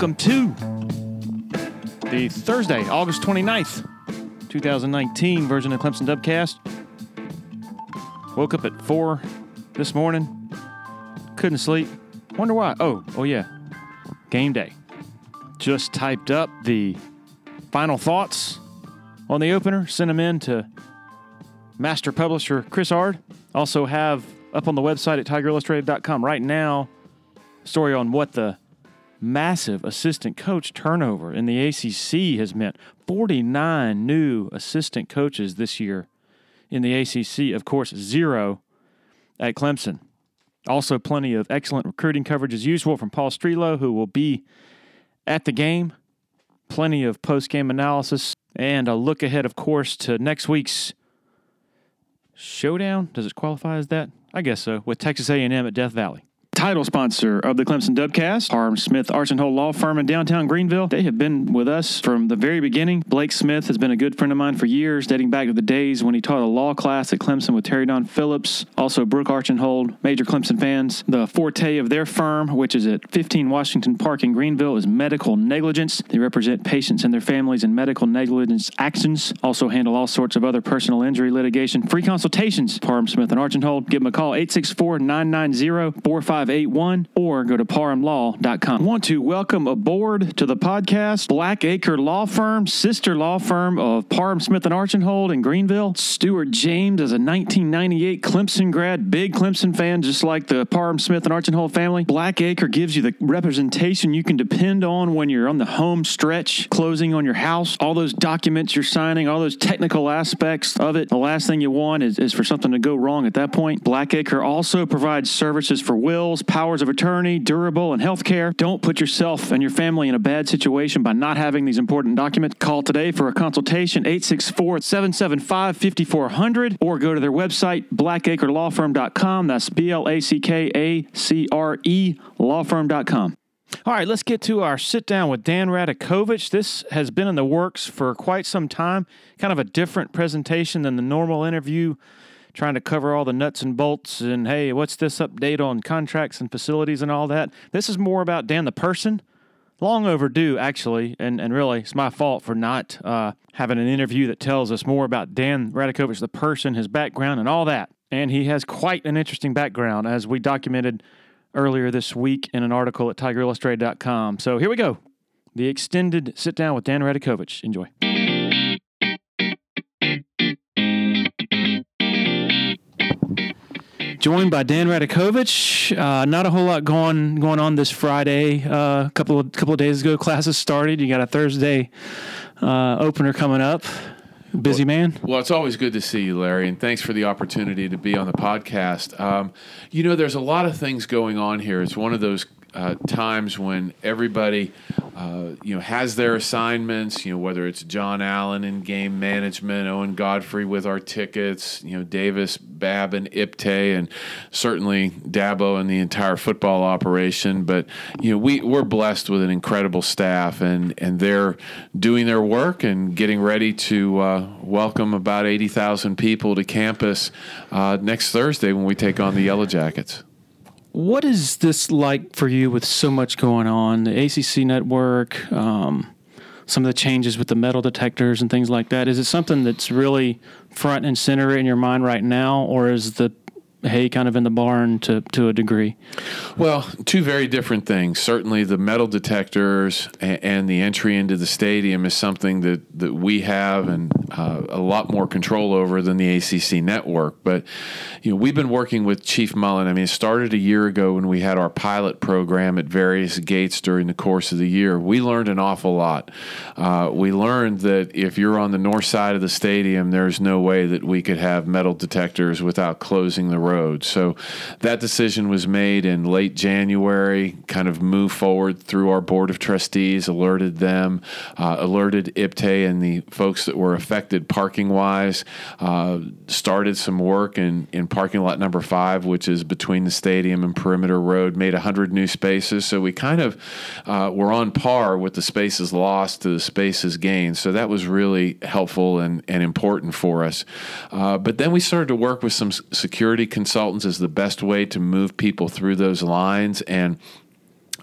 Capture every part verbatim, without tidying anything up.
welcome to the Thursday, August twenty-ninth, twenty nineteen version of Clemson Dubcast. Woke up at four this morning, couldn't sleep. Wonder why. Oh, oh yeah, game day. Just typed up the final thoughts on the opener, sent them in to master publisher Chris Ard. Also have up on the website at tiger illustrated dot com right now a story on what the massive assistant coach turnover in the A C C has meant. forty-nine new assistant coaches this year in the A C C. Of course, zero at Clemson. Also, plenty of excellent recruiting coverage as usual from Paul Strelo, who will be at the game. Plenty of post-game analysis. And a look ahead, of course, to next week's showdown. Does it qualify as that? I guess so, with Texas A and M at Death Valley. Title sponsor of the Clemson Dubcast, Parham Smith Arch and Hole Law Firm in downtown Greenville. They have been with us from the very beginning. Blake Smith has been a good friend of mine for years, dating back to the days when he taught a law class at Clemson with Terry Don Phillips. Also, Brooke Arch and Hold, major Clemson fans. The forte of their firm, which is at fifteen Washington Park in Greenville, is medical negligence. They represent patients and their families in medical negligence actions. Also handle all sorts of other personal injury litigation. Free consultations. Parham Smith and Arch and Hold. Give them a call, eight six four, nine nine zero, four five eight one, or go to parham law dot com. I want to welcome aboard to the podcast Blackacre Law Firm, sister law firm of Parham Smith and Arch and Hold in Greenville. Stuart James is a nineteen ninety-eight Clemson grad, big Clemson fan, just like the Parham Smith and Arch and Hold family. Blackacre gives you the representation you can depend on when you're on the home stretch, closing on your house. All those documents you're signing, all those technical aspects of it. The last thing you want is, is for something to go wrong at that point. Blackacre also provides services for wills, powers of attorney, durable, and healthcare. Don't put yourself and your family in a bad situation by not having these important documents. Call today for a consultation, eight six four, seven seven five, five four zero zero, or go to their website, blackacre law firm dot com. That's B L A C K A C R E law firm dot com. All right, let's get to our sit-down with Dan Radakovich. This has been in the works for quite some time, kind of a different presentation than the normal interview, trying to cover all the nuts and bolts and, hey, what's this update on contracts and facilities and all that. This is more about Dan the person. Long overdue, actually, and, and really it's my fault for not uh, having an interview that tells us more about Dan Radakovich, the person, his background, and all that. And he has quite an interesting background, as we documented earlier this week in an article at tiger illustrated dot com. So here we go. The extended sit-down with Dan Radakovich. Enjoy. Joined by Dan Radakovich. Uh, not a whole lot going going on this Friday. Uh, a couple of couple of days ago, classes started. You got a Thursday uh, opener coming up. Busy well, man. Well, it's always good to see you, Larry, and thanks for the opportunity to be on the podcast. Um, you know, there's a lot of things going on here. It's one of those uh, times when everybody, uh, you know, has their assignments. You know, whether it's John Allen in game management, Owen Godfrey with our tickets, you know, Davis, Babb, and Ipte, and certainly Dabo and the entire football operation. But you know, we we're blessed with an incredible staff, and and they're doing their work and getting ready to uh, welcome about eighty thousand people to campus uh, next Thursday when we take on the Yellow Jackets. What is this like for you with so much going on? The A C C network, um, some of the changes with the metal detectors and things like that. Is it something that's really front and center in your mind right now, or is the hay kind of in the barn to, to a degree? Well, two very different things. Certainly the metal detectors and, and the entry into the stadium is something that, that we have and uh, a lot more control over than the A C C network. But, you know, we've been working with Chief Mullen. I mean, it started a year ago when we had our pilot program at various gates during the course of the year. We learned an awful lot. Uh, we learned that if you're on the north side of the stadium, there's no way that we could have metal detectors without closing the road. So that decision was made in late January, kind of moved forward through our board of trustees, alerted them, uh, alerted Ipte and the folks that were affected parking-wise, uh, started some work in, in parking lot number five, which is between the stadium and Perimeter Road, made one hundred new spaces. So we kind of uh, were on par with the spaces lost to the spaces gained. So that was really helpful and, and important for us. Uh, but then we started to work with some security consultants as the best way to move people through those lines. And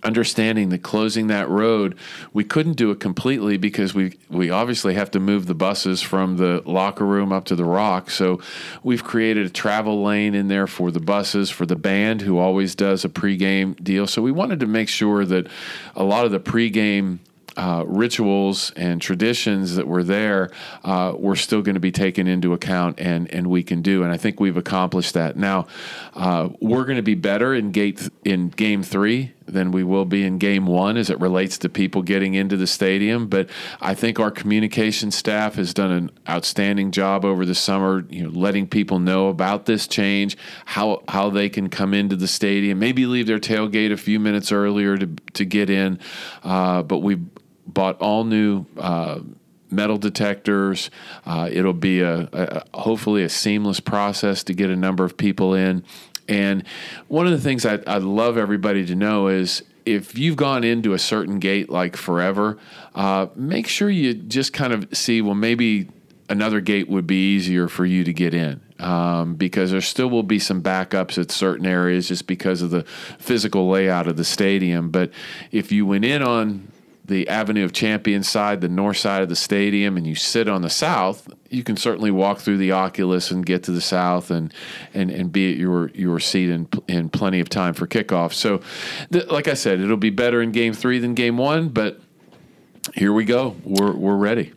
understanding that closing that road, we couldn't do it completely because we we obviously have to move the buses from the locker room up to the Rock. So we've created a travel lane in there for the buses, for the band, who always does a pregame deal. So we wanted to make sure that a lot of the pregame Uh, rituals and traditions that were there uh, were still going to be taken into account, and, and we can do. And I think we've accomplished that. Now, uh, we're going to be better in gate th- in game three than we will be in game one as it relates to people getting into the stadium. But I think our communication staff has done an outstanding job over the summer, you know, letting people know about this change, how how they can come into the stadium, maybe leave their tailgate a few minutes earlier to to get in. Uh, but we bought all new uh, metal detectors. Uh, it'll be a, a hopefully a seamless process to get a number of people in. And one of the things I'd, I'd love everybody to know is if you've gone into a certain gate like forever, uh, make sure you just kind of see, well, maybe another gate would be easier for you to get in. Um, because there still will be some backups at certain areas just because of the physical layout of the stadium. But if you went in on the Avenue of Champions side, the north side of the stadium, and you sit on the south, you can certainly walk through the Oculus and get to the south and and, and be at your your seat in in plenty of time for kickoff. So, th- like I said, it'll be better in game three than game one, but here we go. We're we're ready.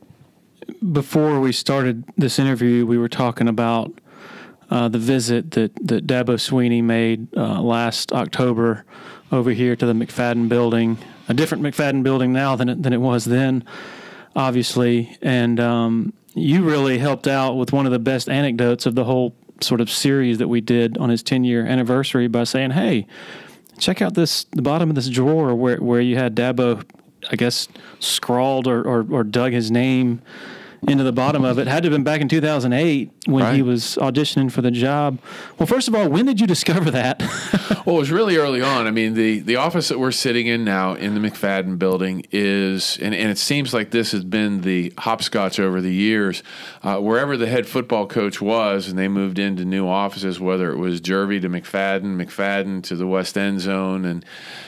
Before we started this interview, we were talking about uh, the visit that, that Dabo Swinney made uh, last October over here to the McFadden building, a different McFadden building now than it, than it was then, obviously. And um, you really helped out with one of the best anecdotes of the whole sort of series that we did on his ten-year anniversary by saying, hey, check out this the bottom of this drawer where, where you had Dabo, I guess, scrawled or, or, or dug his name into the bottom of it. Had to have been back in two thousand eight when right. he was auditioning for the job. Well, first of all, when did you discover that? Well, it was really early on. I mean, the, the office that we're sitting in now in the McFadden building is, and, and it seems like this has been the hopscotch over the years, uh, wherever the head football coach was, and they moved into new offices, whether it was Jervey to McFadden, McFadden to the West End Zone, and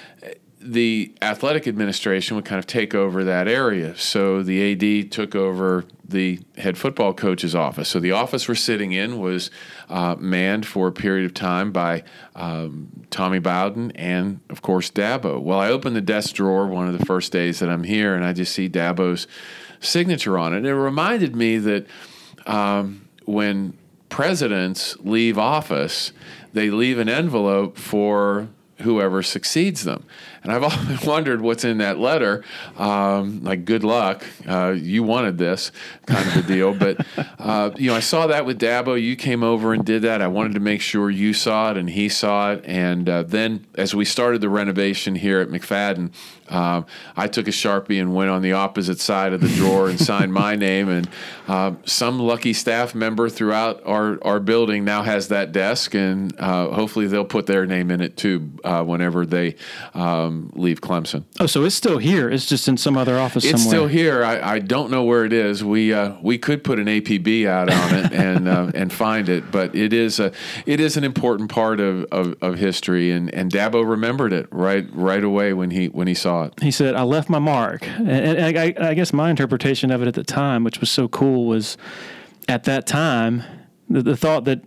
the athletic administration would kind of take over that area. So the A D took over the head football coach's office. So the office we're sitting in was uh, manned for a period of time by um, Tommy Bowden and, of course, Dabo. Well, I opened the desk drawer one of the first days that I'm here, and I just see Dabo's signature on it. And it reminded me that um, when presidents leave office, they leave an envelope for whoever succeeds them. And I've often wondered what's in that letter, um, like, good luck, uh, you wanted this kind of a deal. But, uh, you know, I saw that with Dabo. You came over and did that. I wanted to make sure you saw it and he saw it. And uh, then as we started the renovation here at McFadden, um, I took a Sharpie and went on the opposite side of the drawer and signed my name. And uh, some lucky staff member throughout our, our building now has that desk, and uh, hopefully they'll put their name in it too uh, whenever they um, leave Clemson. Oh, so it's still here. It's just in some other office it's somewhere. It's still here. I, I don't know where it is. We uh, we could put an A P B out on it and uh, and find it, but it is a it is an important part of, of, of history, and, and Dabo remembered it right right away when he when he saw it. He said, I left my mark. And, and I, I guess my interpretation of it at the time, which was so cool, was at that time, the, the thought that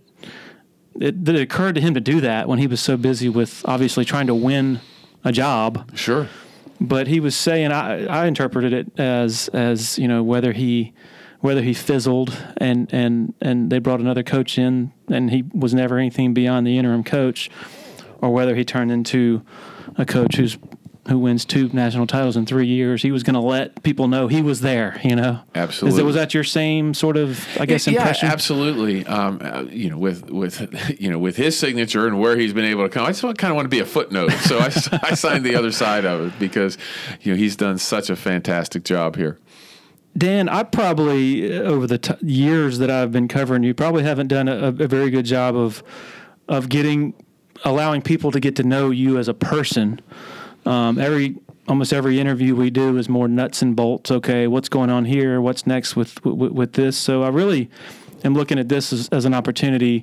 it, that it occurred to him to do that when he was so busy with obviously trying to win a job. Sure. But he was saying, I, I interpreted it as, as, you know, whether he whether he fizzled and, and, and they brought another coach in and he was never anything beyond the interim coach, or whether he turned into a coach who's who wins two national titles in three years, he was going to let people know he was there, you know? Absolutely. Is that, was that your same sort of, I guess, impression? Yeah, absolutely. Um, uh, you know, with, with, you know, with his signature and where he's been able to come, I just kind of want to be a footnote. So I, I signed the other side of it because, you know, he's done such a fantastic job here. Dan, I probably, over the t- years that I've been covering you, probably haven't done a, a very good job of, of getting, allowing people to get to know you as a person. Um, every almost every interview we do is more nuts and bolts. Okay, what's going on here? What's next with with, with this? So I really, am looking at this as, as an opportunity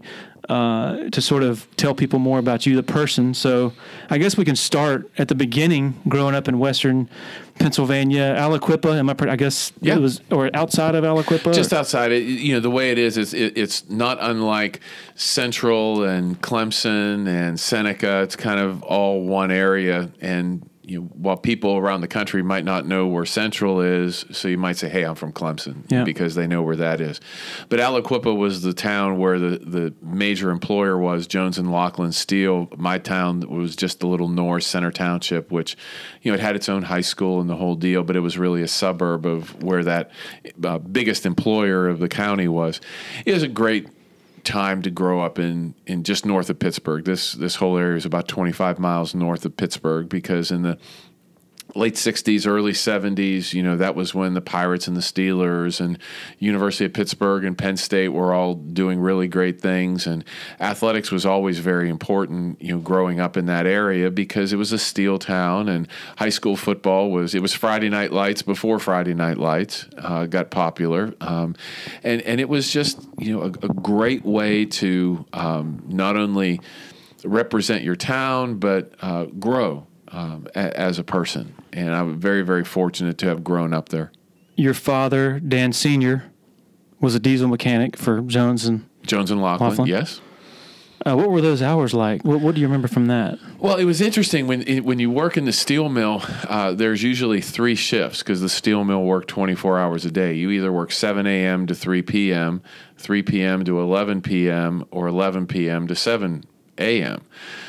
uh, to sort of tell people more about you, the person. So I guess we can start at the beginning, growing up in Western Pennsylvania, Aliquippa. Am I? I guess yeah. it was, or outside of Aliquippa. Just or? outside. It, you know, the way it is, it's, it, it's not unlike Central and Clemson and Seneca. It's kind of all one area, and you know, while people around the country might not know where Central is, so you might say, hey, I'm from Clemson, yeah. because they know where that is. But Aliquippa was the town where the, the major employer was, Jones and Laughlin Steel. My town was just a little north, Center Township, which, you know, it had its own high school and the whole deal, but it was really a suburb of where that uh, biggest employer of the county was. It was a great time to grow up in, in just north of Pittsburgh. This this whole area is about twenty-five miles north of Pittsburgh, because in the late sixties, early seventies, you know, that was when the Pirates and the Steelers and University of Pittsburgh and Penn State were all doing really great things. And athletics was always very important, you know, growing up in that area, because it was a steel town, and high school football was, it was Friday Night Lights before Friday Night Lights uh, got popular. Um, and, and it was just, you know, a, a great way to um, not only represent your town, but uh, grow Um, a, as a person. And I'm very, very fortunate to have grown up there. Your father, Dan Senior, was a diesel mechanic for Jones and Jones and Laughlin, Laughlin. Yes. Uh, what were those hours like? What, what do you remember from that? Well, it was interesting when when you work in the steel mill. Uh, there's usually three shifts, because the steel mill worked twenty-four hours a day. You either work seven a.m. to three p.m., three p.m. to eleven p.m., or eleven p.m. to seven a.m.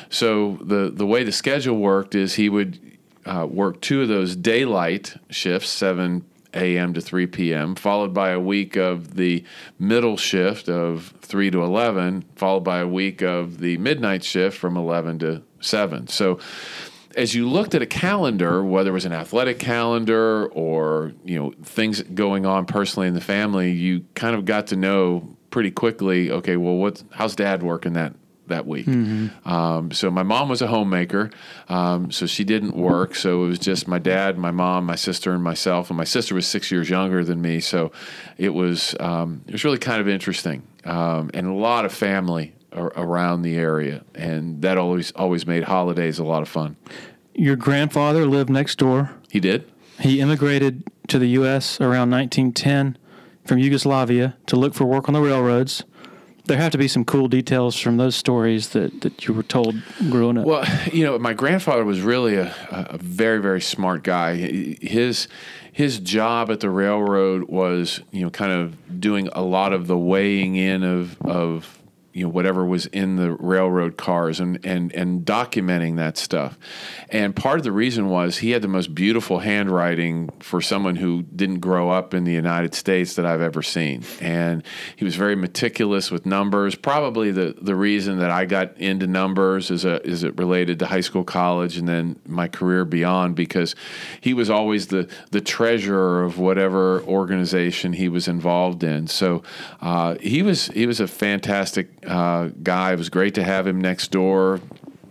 So the the way the schedule worked is he would uh, work two of those daylight shifts, seven a.m. to three p.m., followed by a week of the middle shift of three to eleven, followed by a week of the midnight shift from eleven to seven. So as you looked at a calendar, whether it was an athletic calendar or, you know, things going on personally in the family, you kind of got to know pretty quickly, okay, well, what's, how's Dad working that that week. Mm-hmm. Um, so my mom was a homemaker, um, so she didn't work. So it was just my dad, my mom, my sister, and myself. And my sister was six years younger than me, so it was um, it was really kind of interesting, um, and a lot of family ar- around the area, and that always always made holidays a lot of fun. Your grandfather lived next door. He did. He immigrated to the U S around nineteen ten from Yugoslavia to look for work on the railroads. There have to be some cool details from those stories that, that you were told growing up. Well, you know, my grandfather was really a, a very, very smart guy. His his job at the railroad was, you know, kind of doing a lot of the weighing in of of you know, whatever was in the railroad cars and, and, and documenting that stuff. And part of the reason was he had the most beautiful handwriting for someone who didn't grow up in the United States that I've ever seen. And he was very meticulous with numbers. Probably the, the reason that I got into numbers is a, is it related to high school, college, and then my career beyond, because he was always the, the treasurer of whatever organization he was involved in. So uh, he was he was a fantastic Uh, guy. It was great to have him next door.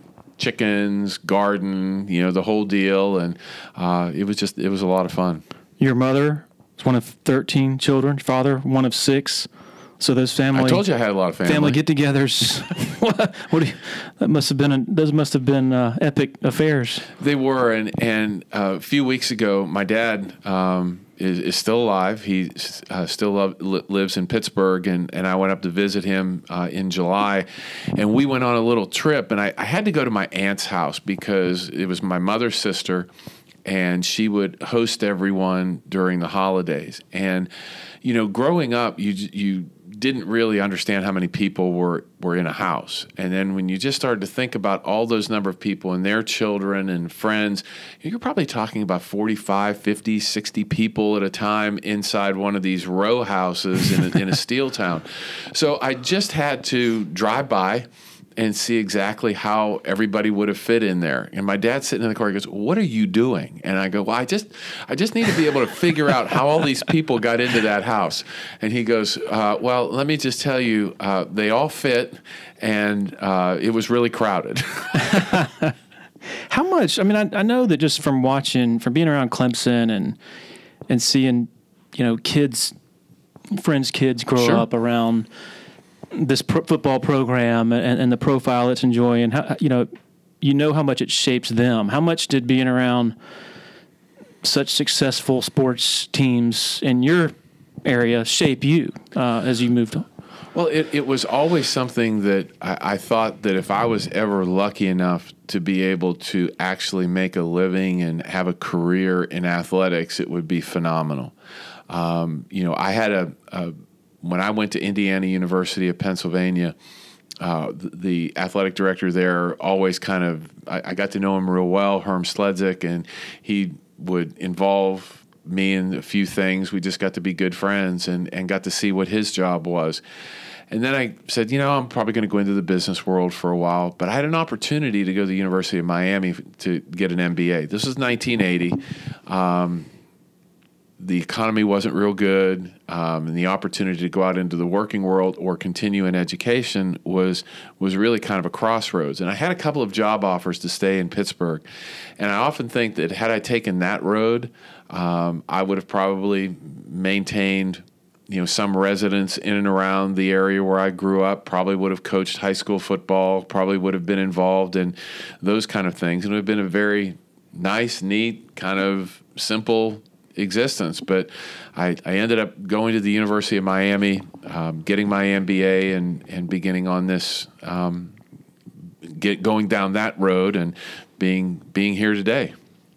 Chickens, garden, you know, the whole deal, and uh, it was just it was a lot of fun. Your mother was one of thirteen children. Father, one of six. So those family. I told you I had a lot of family. Family get-togethers. what, what do you, that must have been. A, those must have been uh, epic affairs. They were, and and uh, a few weeks ago, my dad. Um, Is, is still alive. He uh, still love, li- lives in Pittsburgh, and, and I went up to visit him uh, in July, and we went on a little trip, and I, I had to go to my aunt's house because it was my mother's sister, and she would host everyone during the holidays. And, you know, growing up, you you didn't really understand how many people were, were in a house. And then when you just started to think about all those number of people and their children and friends, you're probably talking about forty-five, fifty, sixty people at a time inside one of these row houses in a, in a steel town. So I just had to drive by and see exactly how everybody would have fit in there. And my dad's sitting in the car. He goes, "What are you doing?" And I go, "Well, I just, I just need to be able to figure out how all these people got into that house." And he goes, uh, "Well, let me just tell you, uh, they all fit, and uh, it was really crowded." How much? I mean, I, I know that just from watching, from being around Clemson and and seeing, you know, kids friends' kids grow Sure. up around this pro- football program and, and the profile it's enjoying. How, you know, you know how much it shapes them. How much did being around such successful sports teams in your area shape you uh, as you moved on? Well, it, it was always something that I, I thought that if I was ever lucky enough to be able to actually make a living and have a career in athletics, it would be phenomenal. Um, you know, I had a, a when I went to Indiana University of Pennsylvania, uh, the, the athletic director there always kind of, I, I got to know him real well, Herm Sledzik, and he would involve me in a few things. We just got to be good friends and, and got to see what his job was. And then I said, you know, I'm probably going to go into the business world for a while. But I had an opportunity to go to the University of Miami to get an M B A. This was nineteen eighty. Um, the economy wasn't real good, um, and the opportunity to go out into the working world or continue in education was was really kind of a crossroads. And I had a couple of job offers to stay in Pittsburgh. And I often think that had I taken that road, um, I would have probably maintained you know, some residents in and around the area where I grew up, probably would have coached high school football, probably would have been involved in those kind of things. And it would have been a very nice, neat, kind of simple existence. But I, I ended up going to the University of Miami, um, getting my M B A and, and beginning on this, um, get going down that road and being being here today.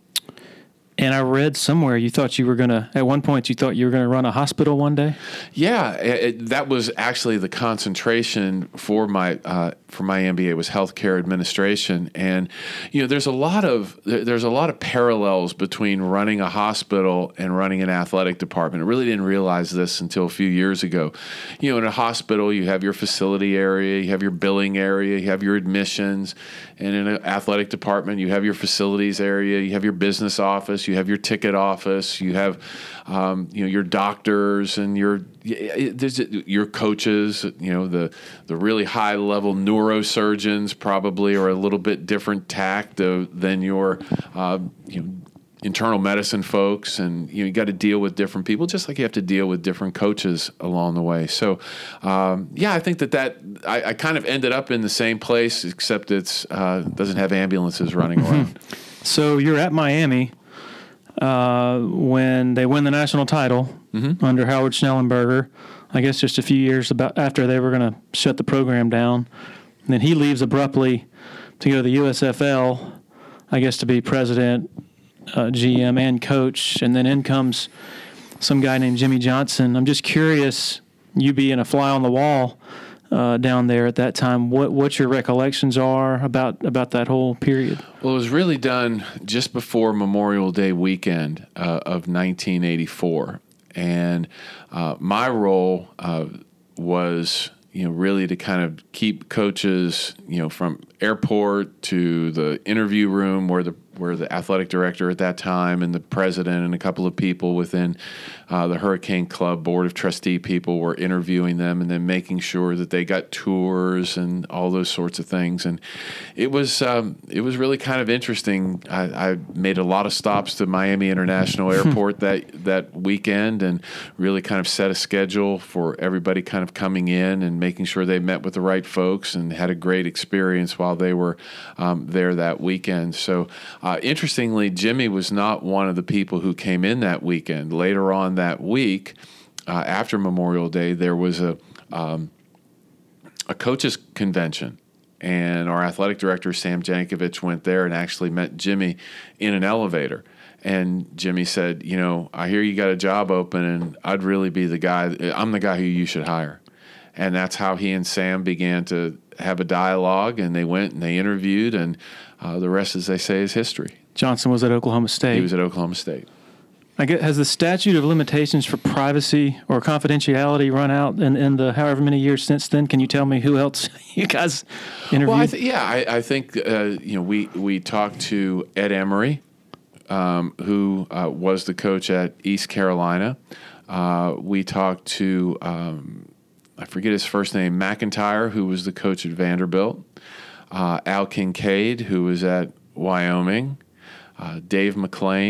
And I read somewhere you thought you were going to, at one point, you thought you were going to run a hospital one day? Yeah, it, that was actually the concentration for my uh, for my M B A was healthcare administration. And, you know, there's a lot of there's a lot of parallels between running a hospital and running an athletic department. I really didn't realize this until a few years ago. You know, in a hospital, you have your facility area, you have your billing area, you have your admissions. And in an athletic department, you have your facilities area, you have your business office, you have your ticket office, you have, um, you know, your doctors and your there's your coaches. You know, the the really high level neurosurgeons probably are a little bit different tact of, than your, uh, you know, internal medicine folks, and you know you got to deal with different people, just like you have to deal with different coaches along the way. So, um, yeah, I think that that I, I kind of ended up in the same place, except it's uh, doesn't have ambulances running around. So you're at Miami uh, when they win the national title mm-hmm. under Howard Schnellenberger. I guess just a few years about after they were going to shut the program down, and then he leaves abruptly to go to the U S F L. I guess to be president. Uh, G M and coach, and then in comes some guy named Jimmy Johnson. I'm just curious, you being a fly on the wall uh, down there at that time, what what your recollections are about about that whole period? Well, it was really done just before Memorial Day weekend uh, of nineteen eighty-four, and uh, my role uh, was, you know, really to kind of keep coaches, you know, from airport to the interview room where the where the athletic director at that time and the president and a couple of people within uh, the Hurricane Club board of trustee people were interviewing them and then making sure that they got tours and all those sorts of things. And it was um, it was really kind of interesting. I, I made a lot of stops to Miami International Airport that that weekend and really kind of set a schedule for everybody kind of coming in and making sure they met with the right folks and had a great experience while they were um, there that weekend. So uh, interestingly, Jimmy was not one of the people who came in that weekend. Later on that week, uh, after Memorial Day, there was a um, a coaches convention, and our athletic director, Sam Jankovic, went there and actually met Jimmy in an elevator. And Jimmy said, you know, I hear you got a job open, and I'd really be the guy. I'm the guy who you should hire. And that's how he and Sam began to have a dialogue, and they went and they interviewed, and uh, the rest, as they say, is history. Johnson was at Oklahoma State. He was at Oklahoma State. I guess, has the statute of limitations for privacy or confidentiality run out in, in the however many years since then? Can you tell me who else you guys interviewed? Well, I th- yeah, I, I think uh, you know we we talked to Ed Emery, um, who uh, was the coach at East Carolina. Uh, we talked to um, I forget his first name, McIntyre, who was the coach at Vanderbilt. Uh, Al Kincaid, who was at Wyoming. Uh, Dave McClain,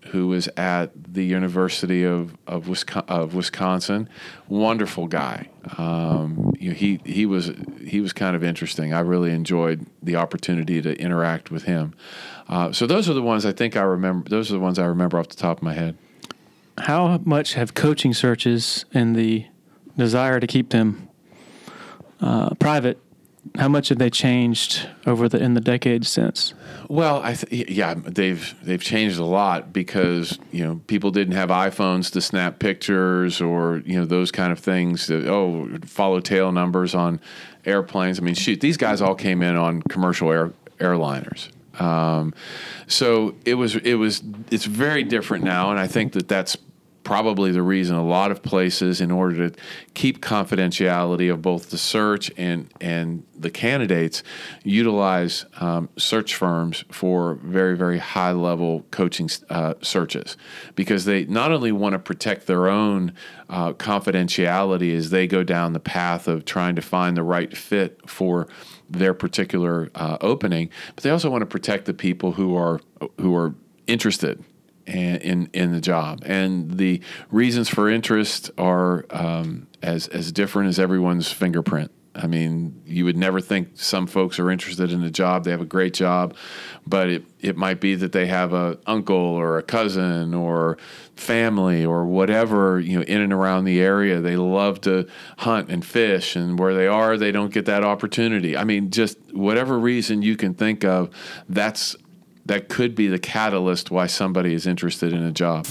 who was at the University of of, Wisconsin, of Wisconsin. Wonderful guy. Um, you know, he he was he was kind of interesting. I really enjoyed the opportunity to interact with him. Uh, so those are the ones I think I remember. Those are the ones I remember off the top of my head. How much have coaching searches and the desire to keep them uh, private, how much have they changed over the in the decades since? Well, I th- yeah, they've they've changed a lot because you know people didn't have iPhones to snap pictures or you know those kind of things. That, oh, follow tail numbers on airplanes. I mean, shoot, these guys all came in on commercial air, airliners. Um, so it was it was it's very different now, and I think that that's probably the reason a lot of places, in order to keep confidentiality of both the search and and the candidates, utilize um, search firms for very, very high-level coaching uh, searches, because they not only want to protect their own uh, confidentiality as they go down the path of trying to find the right fit for their particular uh, opening, but they also want to protect the people who are who are interested in in the job. And the reasons for interest are um, as as different as everyone's fingerprint. I mean, you would never think some folks are interested in a job. They have a great job, but it, it might be that they have a uncle or a cousin or family or whatever, you know, in and around the area. They love to hunt and fish, and where they are, they don't get that opportunity. I mean, just whatever reason you can think of, that's that could be the catalyst why somebody is interested in a job.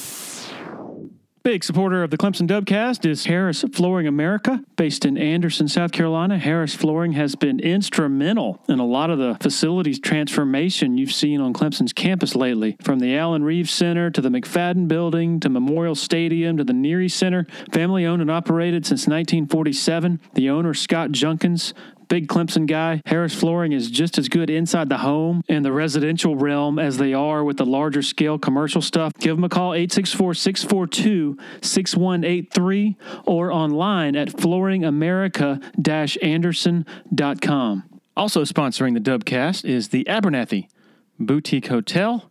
Big supporter of the Clemson Dubcast is Harris Flooring America. Based in Anderson, South Carolina, Harris Flooring has been instrumental in a lot of the facilities transformation you've seen on Clemson's campus lately. From the Allen Reeves Center to the McFadden Building to Memorial Stadium to the Neary Center. Family owned and operated since nineteen forty-seven. The owner, Scott Junkins, big Clemson guy. Harris Flooring is just as good inside the home and the residential realm as they are with the larger scale commercial stuff. Give them a call, eight six four, six four two, six one eight three, or online at flooring america dash anderson dot com. Also sponsoring the Dubcast is the Abernathy Boutique Hotel,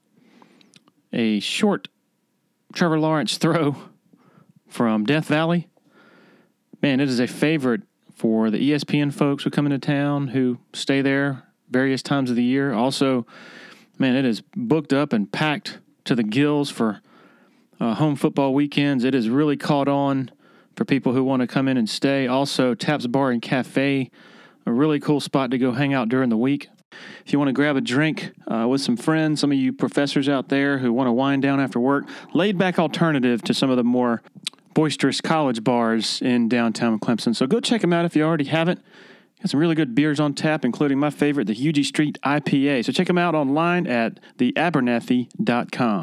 a short Trevor Lawrence throw from Death Valley. Man, it is a favorite for the E S P N folks who come into town, who stay there various times of the year. Also, man, it is booked up and packed to the gills for uh, home football weekends. It is really caught on for people who want to come in and stay. Also, Taps Bar and Cafe, a really cool spot to go hang out during the week. If you want to grab a drink uh, with some friends, some of you professors out there who want to wind down after work, laid-back alternative to some of the more boisterous college bars in downtown Clemson. So go check them out if you already haven't. Got some really good beers on tap, including my favorite, the Hugie Street I P A. So check them out online at the abernathy dot com.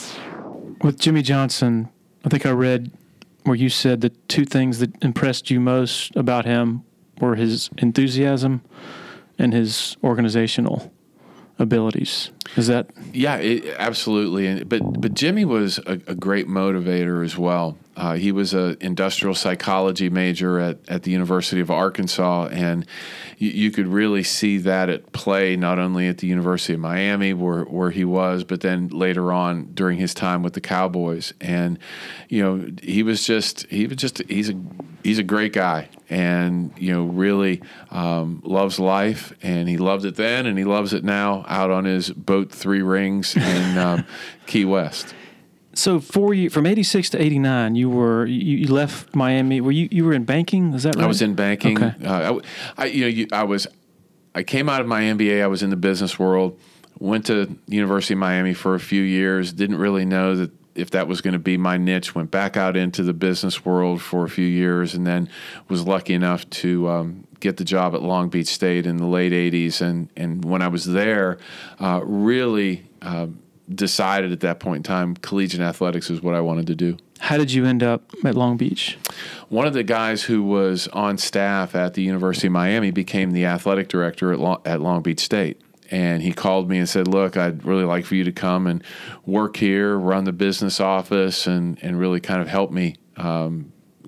With Jimmy Johnson, I think I read where you said the two things that impressed you most about him were his enthusiasm and his organizational abilities. Is that? Yeah, it, absolutely. But but Jimmy was a, a great motivator as well. Uh, he was an industrial psychology major at, at the University of Arkansas, and you, you could really see that at play not only at the University of Miami where where he was, but then later on during his time with the Cowboys. And you know, he was just he was just he's a he's a great guy, and you know, really um, loves life, and he loved it then, and he loves it now out on his boat Three Rings in um, Key West. So four years, from eighty-six to eighty-nine, you were you, you left Miami. Were you you were in banking? Is that right? I was in banking. Okay. Uh, I, I you know you, I was I came out of my M B A. I was in the business world. Went to University of Miami for a few years. Didn't really know that if that was going to be my niche. Went back out into the business world for a few years, and then was lucky enough to um, get the job at Long Beach State in the late eighties. And and when I was there, uh, really. Uh, decided at that point in time collegiate athletics is what I wanted to do. How did you end up at Long Beach? One of the guys who was on staff at the University of Miami became the athletic director at Long, at Long Beach State. And he called me and said, look, I'd really like for you to come and work here, run the business office, and, and really kind of help me um,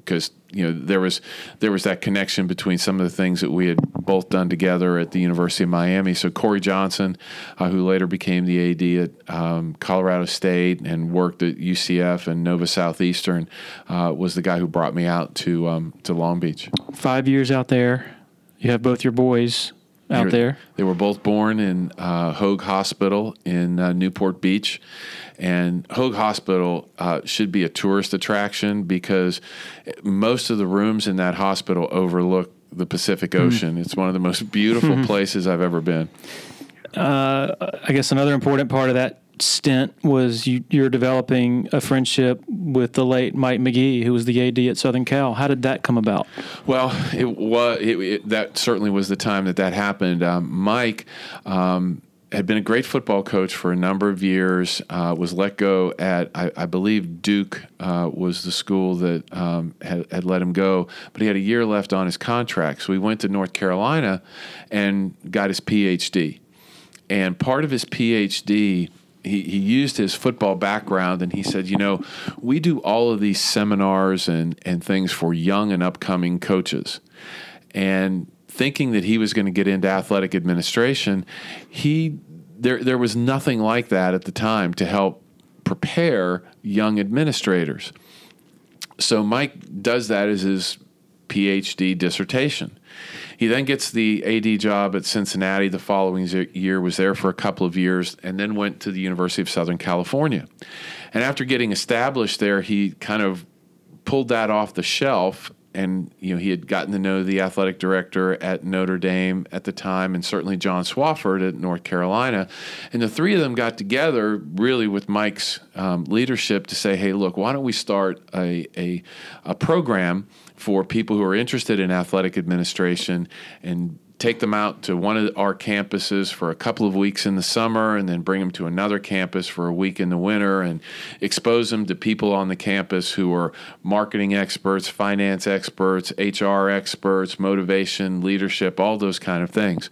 because you know there was there was that connection between some of the things that we had both done together at the University of Miami. So Corey Johnson, uh, who later became the A D at um, Colorado State and worked at U C F and Nova Southeastern, uh, was the guy who brought me out to um, to Long Beach. Five years out there. You have both your boys out They were, there. They were both born in uh, Hoag Hospital in uh, Newport Beach. And Hoag Hospital uh, should be a tourist attraction because most of the rooms in that hospital overlook the Pacific Ocean. Mm. It's one of the most beautiful places I've ever been. Uh, I guess another important part of that stint was you, you're developing a friendship with the late Mike McGee, who was the A D at Southern Cal. How did that come about? Well, it was it, it, that certainly was the time that that happened. Um, Mike um, had been a great football coach for a number of years, uh, was let go at, I, I believe, Duke uh, was the school that um, had, had let him go, but he had a year left on his contract. So he went to North Carolina and got his P H D. And part of his P H D, He, he used his football background, and he said, you know, we do all of these seminars and, and things for young and upcoming coaches. And thinking that he was going to get into athletic administration, he there there was nothing like that at the time to help prepare young administrators. So Mike does that as his P H D dissertation. He then gets the A D job at Cincinnati the following year, was there for a couple of years, and then went to the University of Southern California. And after getting established there, he kind of pulled that off the shelf. And, you know, he had gotten to know the athletic director at Notre Dame at the time, and certainly John Swafford at North Carolina. And the three of them got together really with Mike's um, leadership to say, hey, look, why don't we start a, a, a program for people who are interested in athletic administration and take them out to one of our campuses for a couple of weeks in the summer and then bring them to another campus for a week in the winter and expose them to people on the campus who are marketing experts, finance experts, H R experts, motivation, leadership, all those kind of things.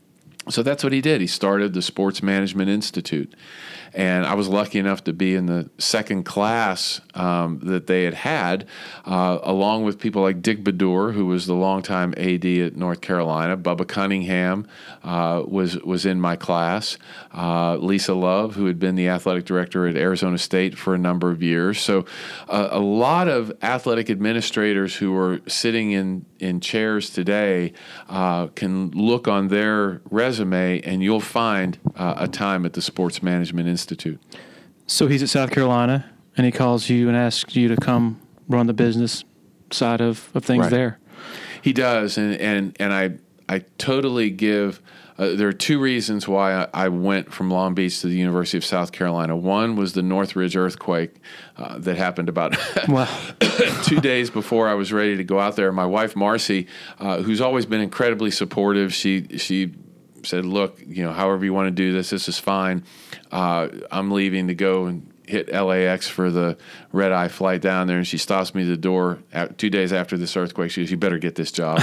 So that's what he did. He started the Sports Management Institute. And I was lucky enough to be in the second class um, that they had had, uh, along with people like Dick Bedour, who was the longtime A D at North Carolina. Bubba Cunningham uh, was was in my class. Uh, Lisa Love, who had been the athletic director at Arizona State for a number of years. So uh, a lot of athletic administrators who are sitting in, in chairs today uh, can look on their resume, and you'll find uh, a time at the Sports Management Institute. Institute. So he's at South Carolina, and he calls you and asks you to come run the business side of, of things right. there. He does, and and and I I totally give. Uh, there are two reasons why I, I went from Long Beach to the University of South Carolina. One was the Northridge earthquake uh, that happened about wow. two days before I was ready to go out there. My wife Marcy, uh, who's always been incredibly supportive, she she. said, look, you know, however you want to do this, this is fine. Uh, I'm leaving to go and hit L A X for the red-eye flight down there. And she stops me at the door at, two days after this earthquake. She goes, you better get this job.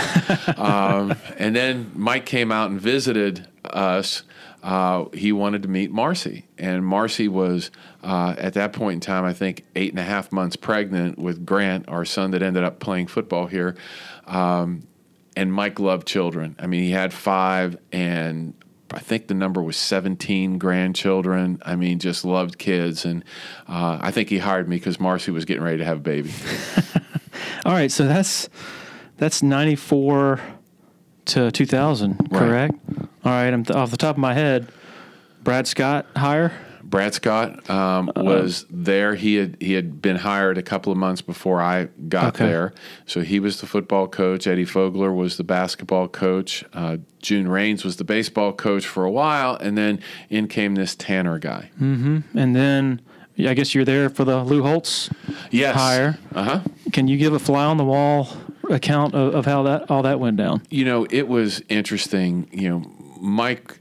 um, and then Mike came out and visited us. Uh, he wanted to meet Marcy. And Marcy was, uh, at that point in time, I think eight and a half months pregnant with Grant, our son that ended up playing football here. Um, And Mike loved children. I mean, he had five, and I think the number was seventeen grandchildren. I mean, just loved kids. And uh, I think he hired me because Marcy was getting ready to have a baby. All right, so that's that's ninety-four to two thousand, correct? Right. All right, I'm th- off the top of my head, Brad Scott hire? Brad Scott um, was there. He had he had been hired a couple of months before I got okay. there. So he was the football coach. Eddie Fogler was the basketball coach. Uh, June Raines was the baseball coach for a while. And then in came this Tanner guy. Mm-hmm. And then I guess you're there for the Lou Holtz yes. hire. Uh-huh. Can you give a fly-on-the-wall account of, of how that all that went down? You know, it was interesting. You know, Mike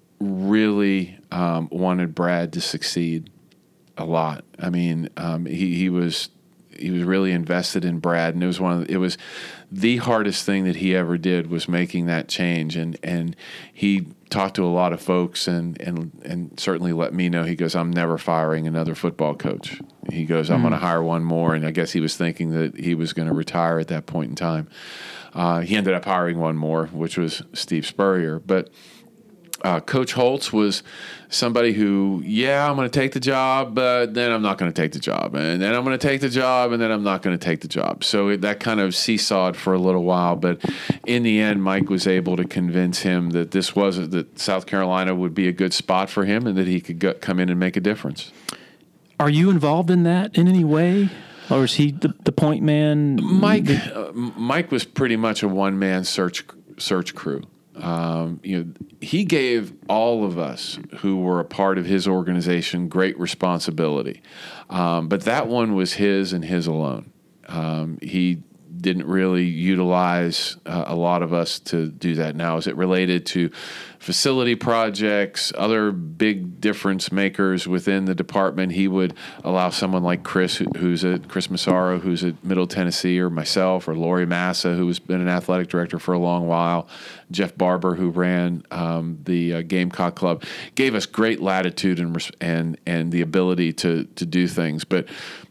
really um, wanted Brad to succeed a lot. I mean, um, he, he was he was really invested in Brad, and it was one of the, it was the hardest thing that he ever did was making that change. And and he talked to a lot of folks, and and and certainly let me know. He goes, I'm never firing another football coach. He goes, I'm mm. going to hire one more, and I guess he was thinking that he was going to retire at that point in time. Uh, he ended up hiring one more, which was Steve Spurrier, but. Uh, Coach Holtz was somebody who, yeah, I'm going to take the job, but then I'm not going to take the job. And then I'm going to take the job, and then I'm not going to take the job. So it, that kind of seesawed for a little while. But in the end, Mike was able to convince him that this was that South Carolina would be a good spot for him and that he could go, come in and make a difference. Are you involved in that in any way? Or is he the, the point man? Mike uh, Mike was pretty much a one-man search search crew. Um, you know, he gave all of us who were a part of his organization great responsibility. Um, but that one was his and his alone. Um, he didn't really utilize uh, a lot of us to do that. Now, as it related to facility projects, other big difference makers within the department, he would allow someone like Chris, who, who's at Chris Massaro, who's at Middle Tennessee, or myself, or Lori Massa, who's been an athletic director for a long while, Jeff Barber, who ran um, the uh, Gamecock Club, gave us great latitude and and and the ability to to do things, but.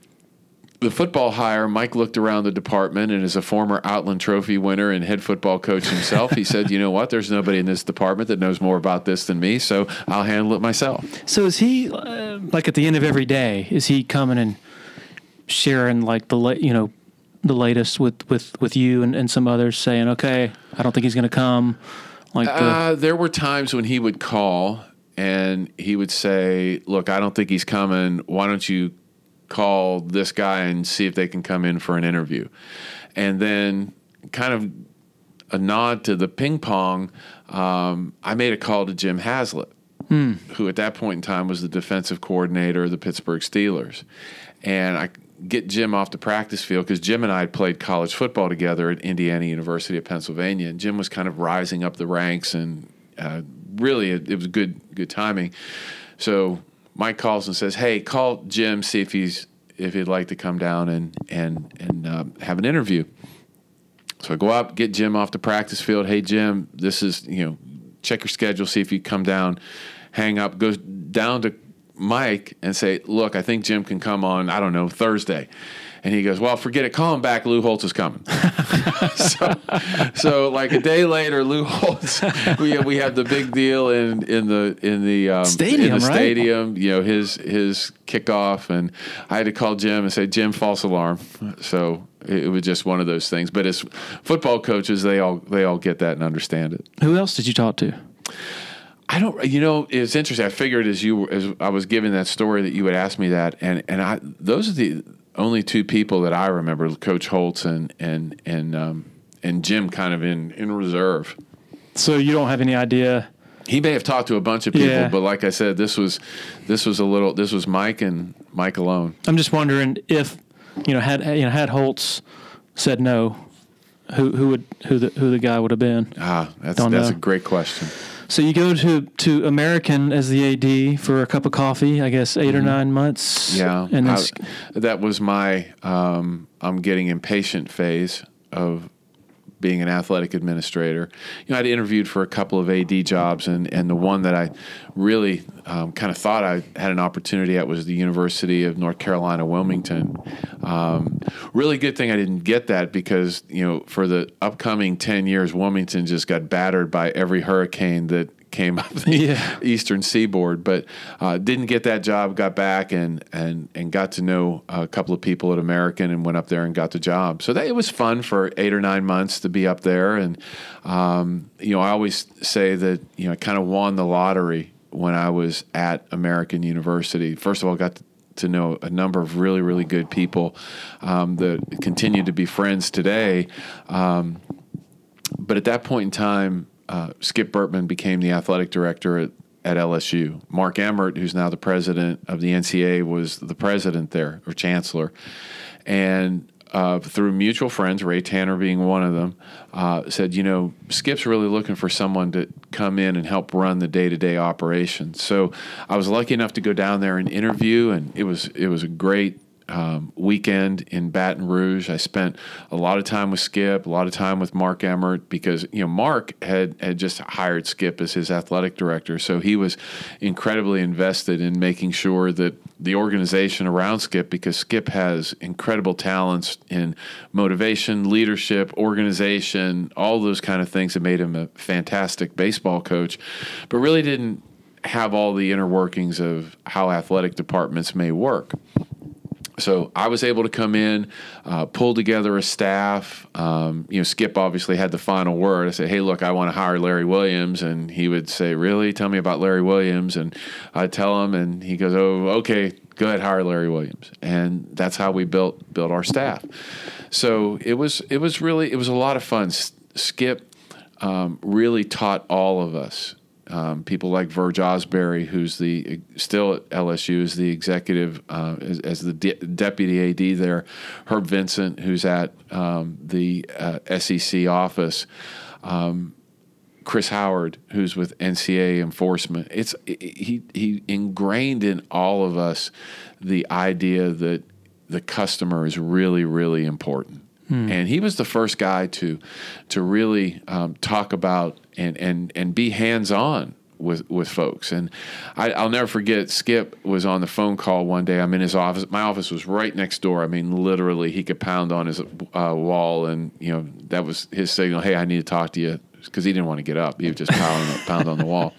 The football hire, Mike looked around the department, and as a former Outland Trophy winner and head football coach himself, he said, you know what, there's nobody in this department that knows more about this than me, so I'll handle it myself. So is he, uh, like at the end of every day, is he coming and sharing like the, la- you know, the latest with, with, with you and, and some others saying, okay, I don't think he's going to come? Like the- uh, There were times when he would call and he would say, look, I don't think he's coming. Why don't you call this guy and see if they can come in for an interview. And then kind of a nod to the ping pong, um, I made a call to Jim Haslett, hmm. who at that point in time was the defensive coordinator of the Pittsburgh Steelers. And I get Jim off the practice field because Jim and I had played college football together at Indiana University of Pennsylvania. And Jim was kind of rising up the ranks, and uh, really it, it was good good timing. So Mike calls and says, "Hey, call Jim, see if he's if he'd like to come down and and and uh, have an interview." So I go up, get Jim off the practice field. "Hey, Jim, this is you know, check your schedule, see if you come down." Hang up, goes down to Mike and say, "Look, I think Jim can come on, I don't know, Thursday." And he goes, "Well, forget it. Call him back. Lou Holtz is coming." so, so like a day later, Lou Holtz, we we have the big deal in in the in the um, stadium, in the right? stadium. You know, his his kickoff, and I had to call Jim and say, "Jim, false alarm." So it, it was just one of those things. But as football coaches, they all they all get that and understand it. Who else did you talk to? I don't, you know, it's interesting. I figured as you as I was giving that story that you would ask me that, and and I those are the only two people that I remember, Coach Holtz and and and um, and Jim, kind of in, in reserve. So you don't have any idea. He may have talked to a bunch of people, yeah. but like I said, this was this was a little this was Mike and Mike alone. I'm just wondering if you know had you know had Holtz said no, who who would who the who the guy would have been. Ah, that's don't that's know. a great question. So you go to, to American as the A D for a cup of coffee, I guess, eight mm-hmm. or nine months. Yeah. And then I, that was my um, I'm getting impatient phase of being an athletic administrator. You know, I'd interviewed for a couple of A D jobs, and, and the one that I really um, kind of thought I had an opportunity at was the University of North Carolina, Wilmington. Um, really good thing I didn't get that because, you know, for the upcoming ten years, Wilmington just got battered by every hurricane that came up the yeah. eastern seaboard, but uh, didn't get that job, got back and, and, and got to know a couple of people at American and went up there and got the job. So that, it was fun for eight or nine months to be up there. And, um, you know, I always say that, you know, I kind of won the lottery when I was at American University. First of all, got to to know a number of really, really good people um, that continue to be friends today. Um, but at that point in time, Uh, Skip Bertman became the athletic director at, at L S U. Mark Emmert, who's now the president of the N C A A, was the president there, or chancellor. And uh, through mutual friends, Ray Tanner being one of them, uh, said, you know, Skip's really looking for someone to come in and help run the day-to-day operations. So I was lucky enough to go down there and interview, and it was it was a great um, weekend in Baton Rouge. I spent a lot of time with Skip, a lot of time with Mark Emmert, because you know Mark had had just hired Skip as his athletic director, so he was incredibly invested in making sure that the organization around Skip, because Skip has incredible talents in motivation, leadership, organization, all those kind of things that made him a fantastic baseball coach, but really didn't have all the inner workings of how athletic departments may work. So I was able to come in, uh, pull together a staff. Um, you know, Skip obviously had the final word. I said, hey, look, I want to hire Larry Williams. And he would say, really? Tell me about Larry Williams. And I'd tell him, and he goes, oh, okay, go ahead, hire Larry Williams. And that's how we built built our staff. So it was it was really, it was a lot of fun. Skip um, really taught all of us. Um, people like Verge Osbury, who's the still at L S U, is the executive uh, as, as the de- deputy A D there. Herb Vincent, who's at um, the uh, S E C office. Um, Chris Howard, who's with N C A A enforcement. It's he he ingrained in all of us the idea that the customer is really, really important. And he was the first guy to to really um, talk about and, and, and be hands-on with, with folks. And I, I'll never forget, Skip was on the phone call one day. I'm in his office. My office was right next door. I mean, literally, he could pound on his uh, wall, and you know that was his signal, hey, I need to talk to you, because he didn't want to get up. He would just pound, pound on the wall.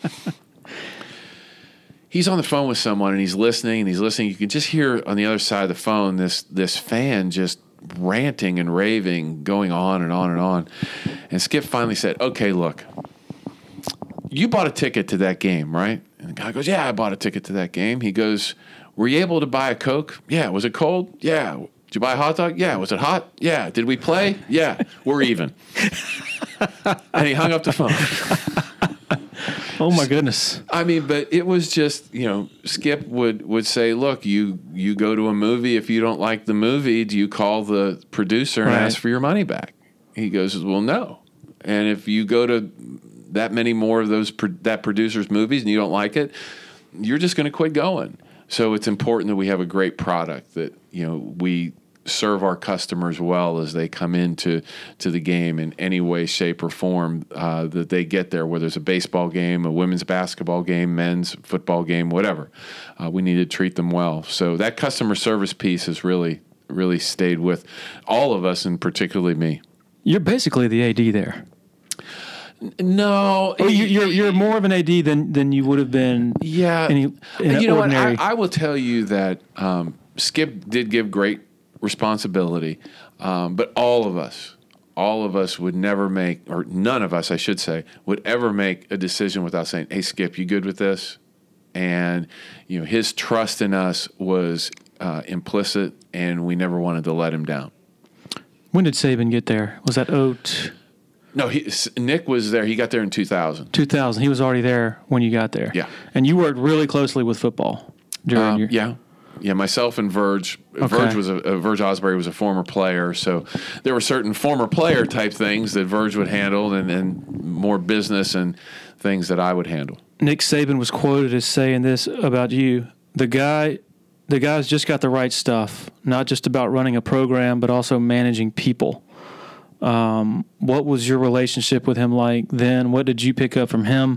He's on the phone with someone, and he's listening, and he's listening. You can just hear on the other side of the phone this this fan just ranting and raving, going on and on and on. And Skip finally said, okay, look, you bought a ticket to that game, right? And the guy goes, yeah, I bought a ticket to that game. He goes, were you able to buy a Coke? Yeah. Was it cold? Yeah. Did you buy a hot dog? Yeah. Was it hot? Yeah. Did we play? Yeah. We're even. And he hung up the phone. Oh my goodness. I mean, but it was just, you know, Skip would, would say, look, you, you go to a movie. If you don't like the movie, do you call the producer and Right. ask for your money back? He goes, well, no. And if you go to that many more of those, that producer's movies and you don't like it, you're just going to quit going. So it's important that we have a great product, that, you know, we serve our customers well as they come into to the game in any way, shape, or form uh, that they get there, whether it's a baseball game, a women's basketball game, men's football game, whatever. Uh, we need to treat them well. So that customer service piece has really, really stayed with all of us, and particularly me. You're basically the A D there. No. Well, you, you're you're more of an A D than, than you would have been. Yeah. Any, in you know ordinary. what? I, I will tell you that um, Skip did give great responsibility, um, but all of us, all of us would never make, or none of us, I should say, would ever make a decision without saying, hey, Skip, you good with this? And, you know, his trust in us was uh, implicit, and we never wanted to let him down. When did Saban get there? Was that oh t- No, he, Nick was there. He got there in two thousand. two thousand? He was already there when you got there. Yeah. And you worked really closely with football during Um, your... yeah. Yeah, myself and Verge. Okay. Verge was a uh, Verge Osbury was a former player, so there were certain former player type things that Verge would handle, and, and more business and things that I would handle. Nick Saban was quoted as saying this about you: the guy, the guy's just got the right stuff. Not just about running a program, but also managing people. Um, what was your relationship with him like then? What did you pick up from him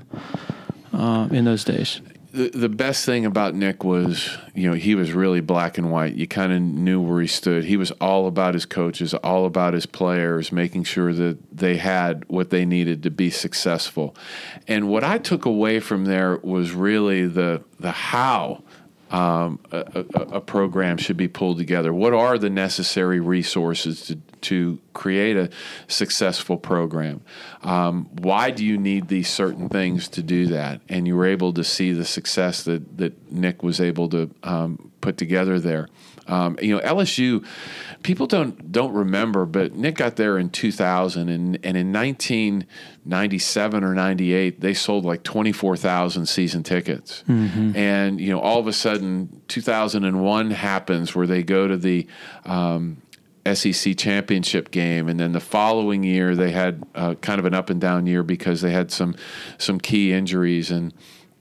uh, in those days? The, the best thing about Nick was, you know, he was really black and white. You kind of knew where he stood. He was all about his coaches, all about his players, making sure that they had what they needed to be successful. And what I took away from there was really the the how um, a, a, a program should be pulled together. What are the necessary resources to to create a successful program? Um, why do you need these certain things to do that? And you were able to see the success that, that Nick was able to um, put together there. Um, you know, L S U, people don't don't remember, but Nick got there in two thousand, and, and in nineteen ninety-seven or ninety-eight, they sold like twenty-four thousand season tickets. Mm-hmm. And, you know, all of a sudden, two thousand one happens where they go to the um, S E C championship game, and then the following year they had uh, kind of an up and down year because they had some some key injuries, and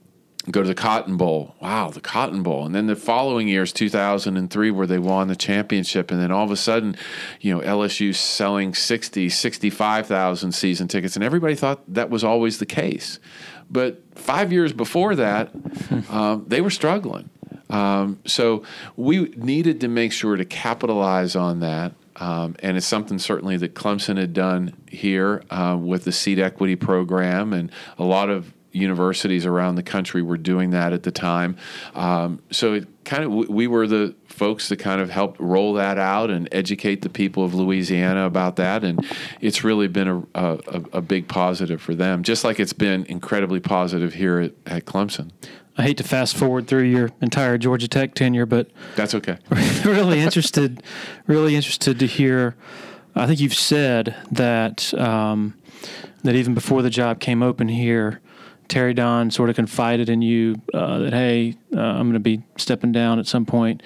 Go to the Cotton Bowl. Wow, the Cotton Bowl. And then the following year is two thousand three where they won the championship. And then all of a sudden, you know, L S U selling sixty, sixty-five thousand season tickets. And everybody thought that was always the case. But five years before that, um, they were struggling. Um, so we needed to make sure to capitalize on that. Um, and it's something certainly that Clemson had done here uh, with the seat equity program, and a lot of universities around the country were doing that at the time. Um, so it kind of we were the folks that kind of helped roll that out and educate the people of Louisiana about that, and it's really been a, a, a big positive for them, just like it's been incredibly positive here at, at Clemson. I hate to fast forward through your entire Georgia Tech tenure, but that's okay. really interested, really interested to hear. I think you've said that um, that even before the job came open here, Terry Don sort of confided in you uh, that, hey, uh, I'm going to be stepping down at some point.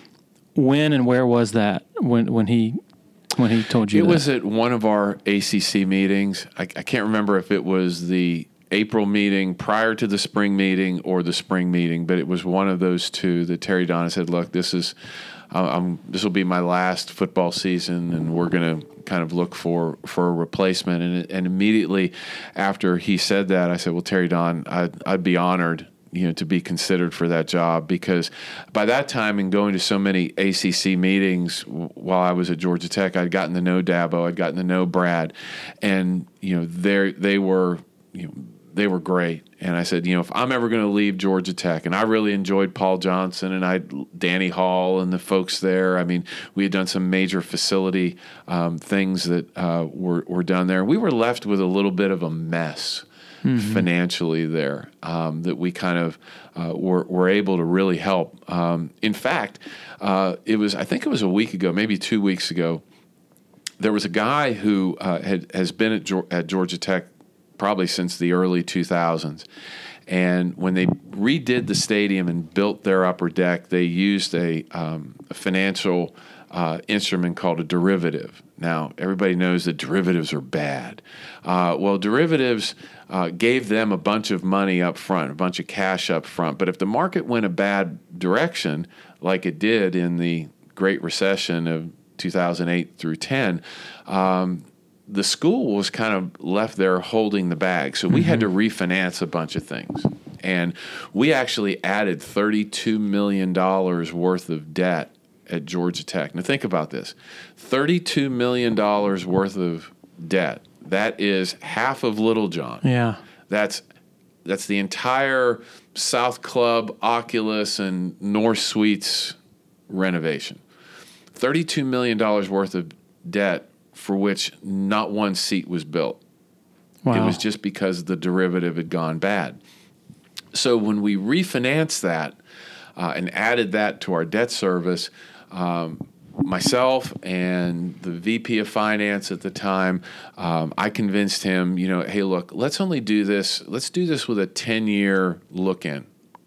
When and where was that when when he when he told you it that? Was at one of our A C C meetings. I, I can't remember if it was the April meeting prior to the spring meeting or the spring meeting, but it was one of those two that Terry Don said, look, this is um, this will be my last football season, and we're going to kind of look for, for a replacement. And, and immediately after he said that, I said, well, Terry Don, I'd, I'd be honored, you know, to be considered for that job, because by that time, in going to so many A C C meetings while I was at Georgia Tech, I'd gotten to know Dabo, I'd gotten to know Brad, and, you know, they they were, you know, they were great. And I said, you know, if I'm ever going to leave Georgia Tech, and I really enjoyed Paul Johnson and I, Danny Hall and the folks there. I mean, we had done some major facility um, things that uh, were, were done there. We were left with a little bit of a mess mm-hmm. financially there um, that we kind of uh, were, were able to really help. Um, in fact, uh, it was, I think it was a week ago, maybe two weeks ago, there was a guy who uh, had has been at, at Georgia Tech probably since the early two thousands. And when they redid the stadium and built their upper deck, they used a, um, a financial uh, instrument called a derivative. Now, everybody knows that derivatives are bad. Uh, well, derivatives uh, gave them a bunch of money up front, a bunch of cash up front. But if the market went a bad direction, like it did in the Great Recession of two thousand eight through ten, um, the school was kind of left there holding the bag. So we mm-hmm. had to refinance a bunch of things. And we actually added thirty-two million dollars worth of debt at Georgia Tech. Now think about this. thirty-two million dollars worth of debt. That is half of Little John. Yeah. That's that's the entire South Club, Oculus, and North Suites renovation. thirty-two million dollars worth of debt for which not one seat was built. Wow. It was just because the derivative had gone bad. So when we refinanced that uh, and added that to our debt service, um, myself and the V P of finance at the time, um, I convinced him, you know, hey, look, let's only do this. Let's do this with a ten-year look-in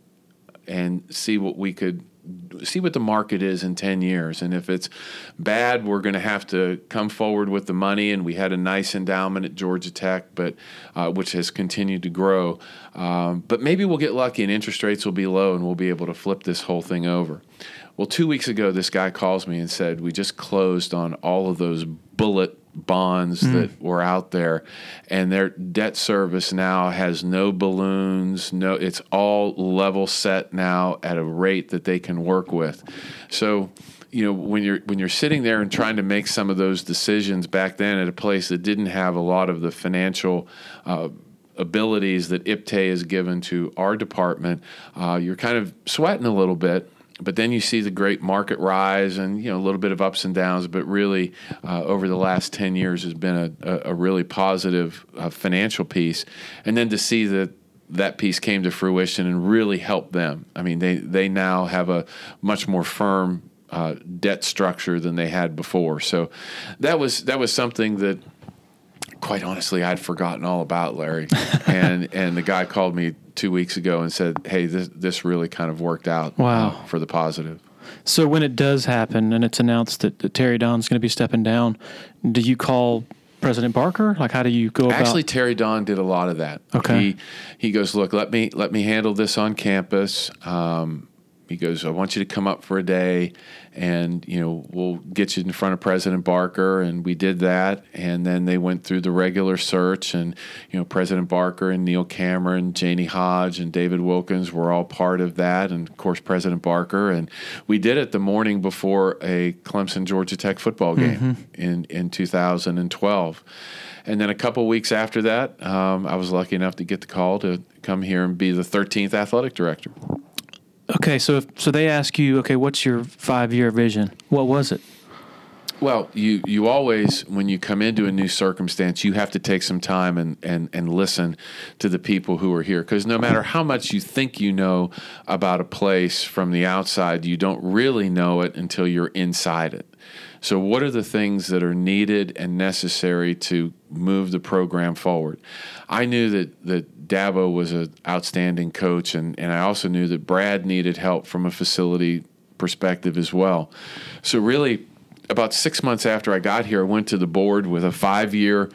and see what we could see what the market is in ten years. And if it's bad, we're going to have to come forward with the money. And we had a nice endowment at Georgia Tech, but uh, which has continued to grow. Um, but maybe we'll get lucky and interest rates will be low and we'll be able to flip this whole thing over. Well, two weeks ago, this guy calls me and said, we just closed on all of those bullet bonds mm. that were out there, and their debt service now has no balloons. No, it's all level set now at a rate that they can work with. So, you know, when you're when you're sitting there and trying to make some of those decisions back then at a place that didn't have a lot of the financial uh, abilities that I P T A has given to our department, uh, you're kind of sweating a little bit. But then you see the great market rise and, you know, a little bit of ups and downs, but really uh, over the last ten years has been a, a really positive uh, financial piece. And then to see that that piece came to fruition and really helped them. I mean, they, they now have a much more firm uh, debt structure than they had before. So that was that was something that, quite honestly, I'd forgotten all about, Larry. and and the guy called me two weeks ago and said, hey, this this really kind of worked out wow. uh, for the positive. So when it does happen and it's announced that, that Terry Don's going to be stepping down, do you call President Barker? Like, how do you go about? Actually, Terry Don did a lot of that. Okay. He he goes, look, let me let me handle this on campus. Um, he goes, I want you to come up for a day, and you know we'll get you in front of President Barker, and we did that. And then they went through the regular search, and you know President Barker and Neil Cameron, Janie Hodge, and David Wilkins were all part of that, and of course President Barker. And we did it the morning before a Clemson Georgia Tech football game mm-hmm. in in two thousand twelve. And then a couple weeks after that, um, I was lucky enough to get the call to come here and be the thirteenth athletic director. Okay, so if, so they ask you, okay, what's your five-year vision? What was it? Well, you, you always, when you come into a new circumstance, you have to take some time and, and, and listen to the people who are here. Because no matter how much you think you know about a place from the outside, you don't really know it until you're inside it. So what are the things that are needed and necessary to move the program forward? I knew that, that Dabo was an outstanding coach, and, and I also knew that Brad needed help from a facility perspective as well. So really, about six months after I got here, I went to the board with a five-year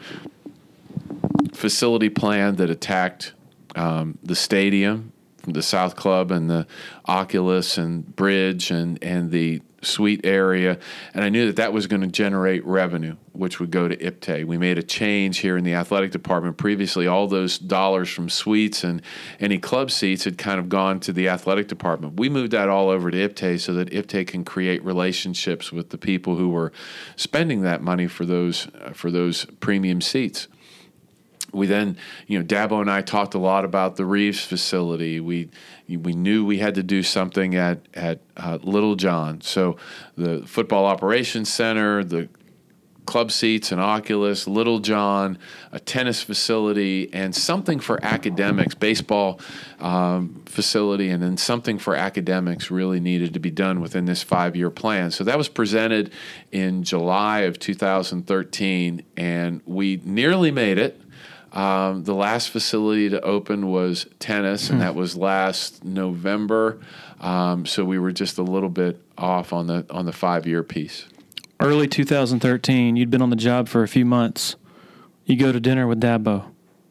facility plan that attacked um, the stadium, the South Club and the Oculus and Bridge and, and the suite area, and I knew that that was going to generate revenue, which would go to I P T A. We made a change here in the athletic department. Previously, all those dollars from suites and any club seats had kind of gone to the athletic department. We moved that all over to I P T A so that I P T A can create relationships with the people who were spending that money for those uh, for those premium seats. We then, you know, Dabo and I talked a lot about the Reeves facility. We we knew we had to do something at at uh, Little John. So the football operations center, the club seats and Oculus, Little John, a tennis facility, and something for academics, baseball um, facility, and then something for academics really needed to be done within this five-year plan. So that was presented in July of two thousand thirteen, and we nearly made it. Um, the last facility to open was tennis, and that was last November. Um, so we were just a little bit off on the on the five-year piece. Early two thousand thirteen, you'd been on the job for a few months. You go to dinner with Dabo.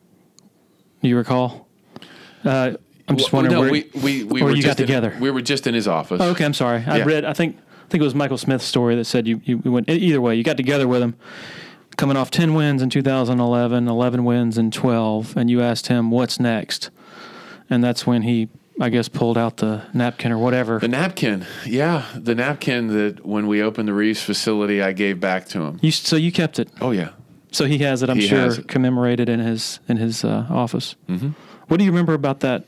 Do you recall? Uh, I'm just well, wondering no, where we, we, we or were you just got together. In, we were just in his office. Oh, okay, I'm sorry. I yeah. read. I think I think it was Michael Smith's story that said you, you went. Either way, you got together with him. Coming off ten wins in two thousand eleven, eleven wins in twelve, and you asked him, what's next? And that's when he, I guess, pulled out the napkin or whatever. The napkin, yeah. The napkin that when we opened the Reeves facility, I gave back to him. You, so you kept it? Oh, yeah. So he has it, I'm he sure, it. commemorated in his in his uh, office. Mm-hmm. What do you remember about that?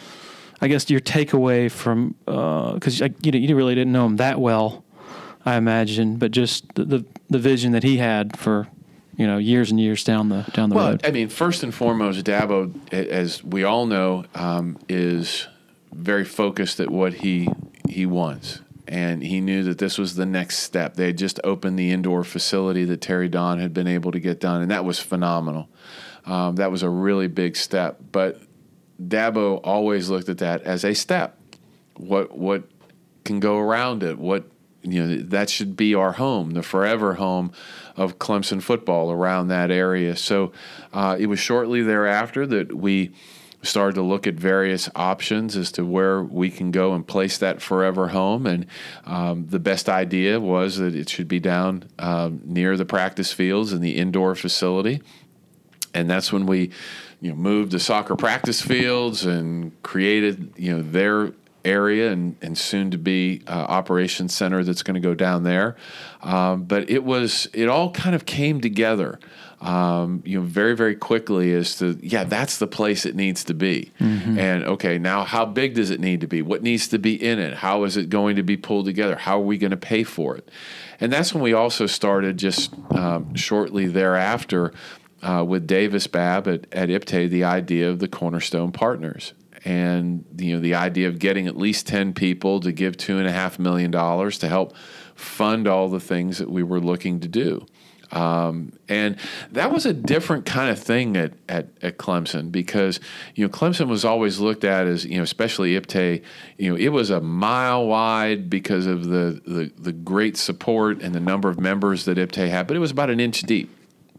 I guess your takeaway from, because uh, you, you really didn't know him that well, I imagine, but just the, the, the vision that he had for, you know, years and years down the down the well, road. I mean, first and foremost, Dabo, as we all know, um, is very focused at what he he wants, and he knew that this was the next step. They had just opened the indoor facility that Terry Don had been able to get done, and that was phenomenal. Um, that was a really big step, but Dabo always looked at that as a step. What what can go around it? What You know, that should be our home, the forever home of Clemson football around that area. So uh, it was shortly thereafter that we started to look at various options as to where we can go and place that forever home. And um, the best idea was that it should be down um, near the practice fields in the indoor facility. And that's when we, you know, moved the soccer practice fields and created, you know, their area and, and soon to be uh, operations center that's going to go down there. Um, but it was, it all kind of came together, um, you know, very, very quickly as to, yeah, that's the place it needs to be. Mm-hmm. And okay, now how big does it need to be? What needs to be in it? How is it going to be pulled together? How are we going to pay for it? And that's when we also started just um, shortly thereafter uh, with Davis Babb at, at I P T A, the idea of the Cornerstone Partners. And you know, the idea of getting at least ten people to give two and a half million dollars to help fund all the things that we were looking to do, um, and that was a different kind of thing at, at at Clemson because you know Clemson was always looked at as, you know, especially I P T A, you know, it was a mile wide because of the the, the great support and the number of members that I P T A had, but it was about an inch deep.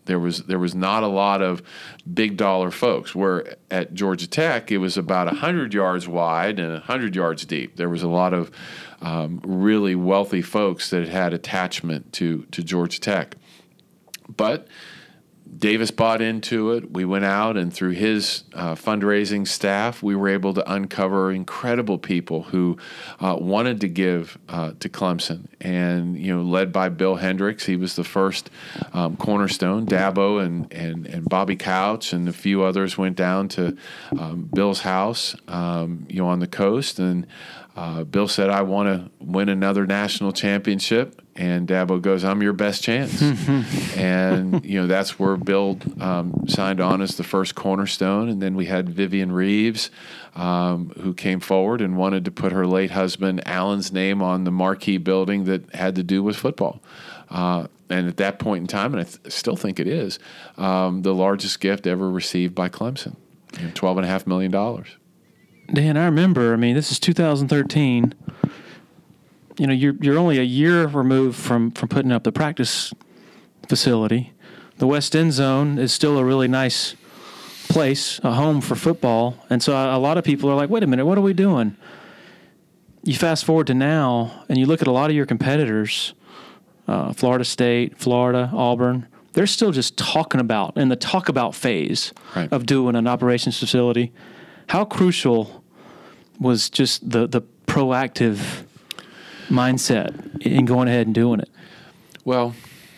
There was there was not a lot of big dollar folks. Where at Georgia Tech, it was about one hundred yards wide and one hundred yards deep. There was a lot of um, really wealthy folks that had attachment to, to Georgia Tech. But Davis bought into it. We went out, and through his uh, fundraising staff, we were able to uncover incredible people who uh, wanted to give uh, to Clemson. And, you know, led by Bill Hendricks, he was the first um, cornerstone. Dabo and, and, and Bobby Couch and a few others went down to um, Bill's house, um, you know, on the coast. And uh, Bill said, I want to win another national championship. And Dabo goes, I'm your best chance. And, you know, that's where Bill um, signed on as the first cornerstone. And then we had Vivian Reeves, um, who came forward and wanted to put her late husband Alan's name on the marquee building that had to do with football. Uh, and at that point in time, and I th- still think it is, um, the largest gift ever received by Clemson, you know, twelve point five million dollars. Dan, I remember, I mean, this is two thousand thirteen. You know, you're you're only a year removed from, from putting up the practice facility. The West End Zone is still a really nice place, a home for football. And so a lot of people are like, wait a minute, what are we doing? You fast forward to now, and you look at a lot of your competitors, uh, Florida State, Florida, Auburn, they're still just talking about, in the talk about phase right. of doing an operations facility. How crucial was just the, the proactive mindset in going ahead and doing it? Well,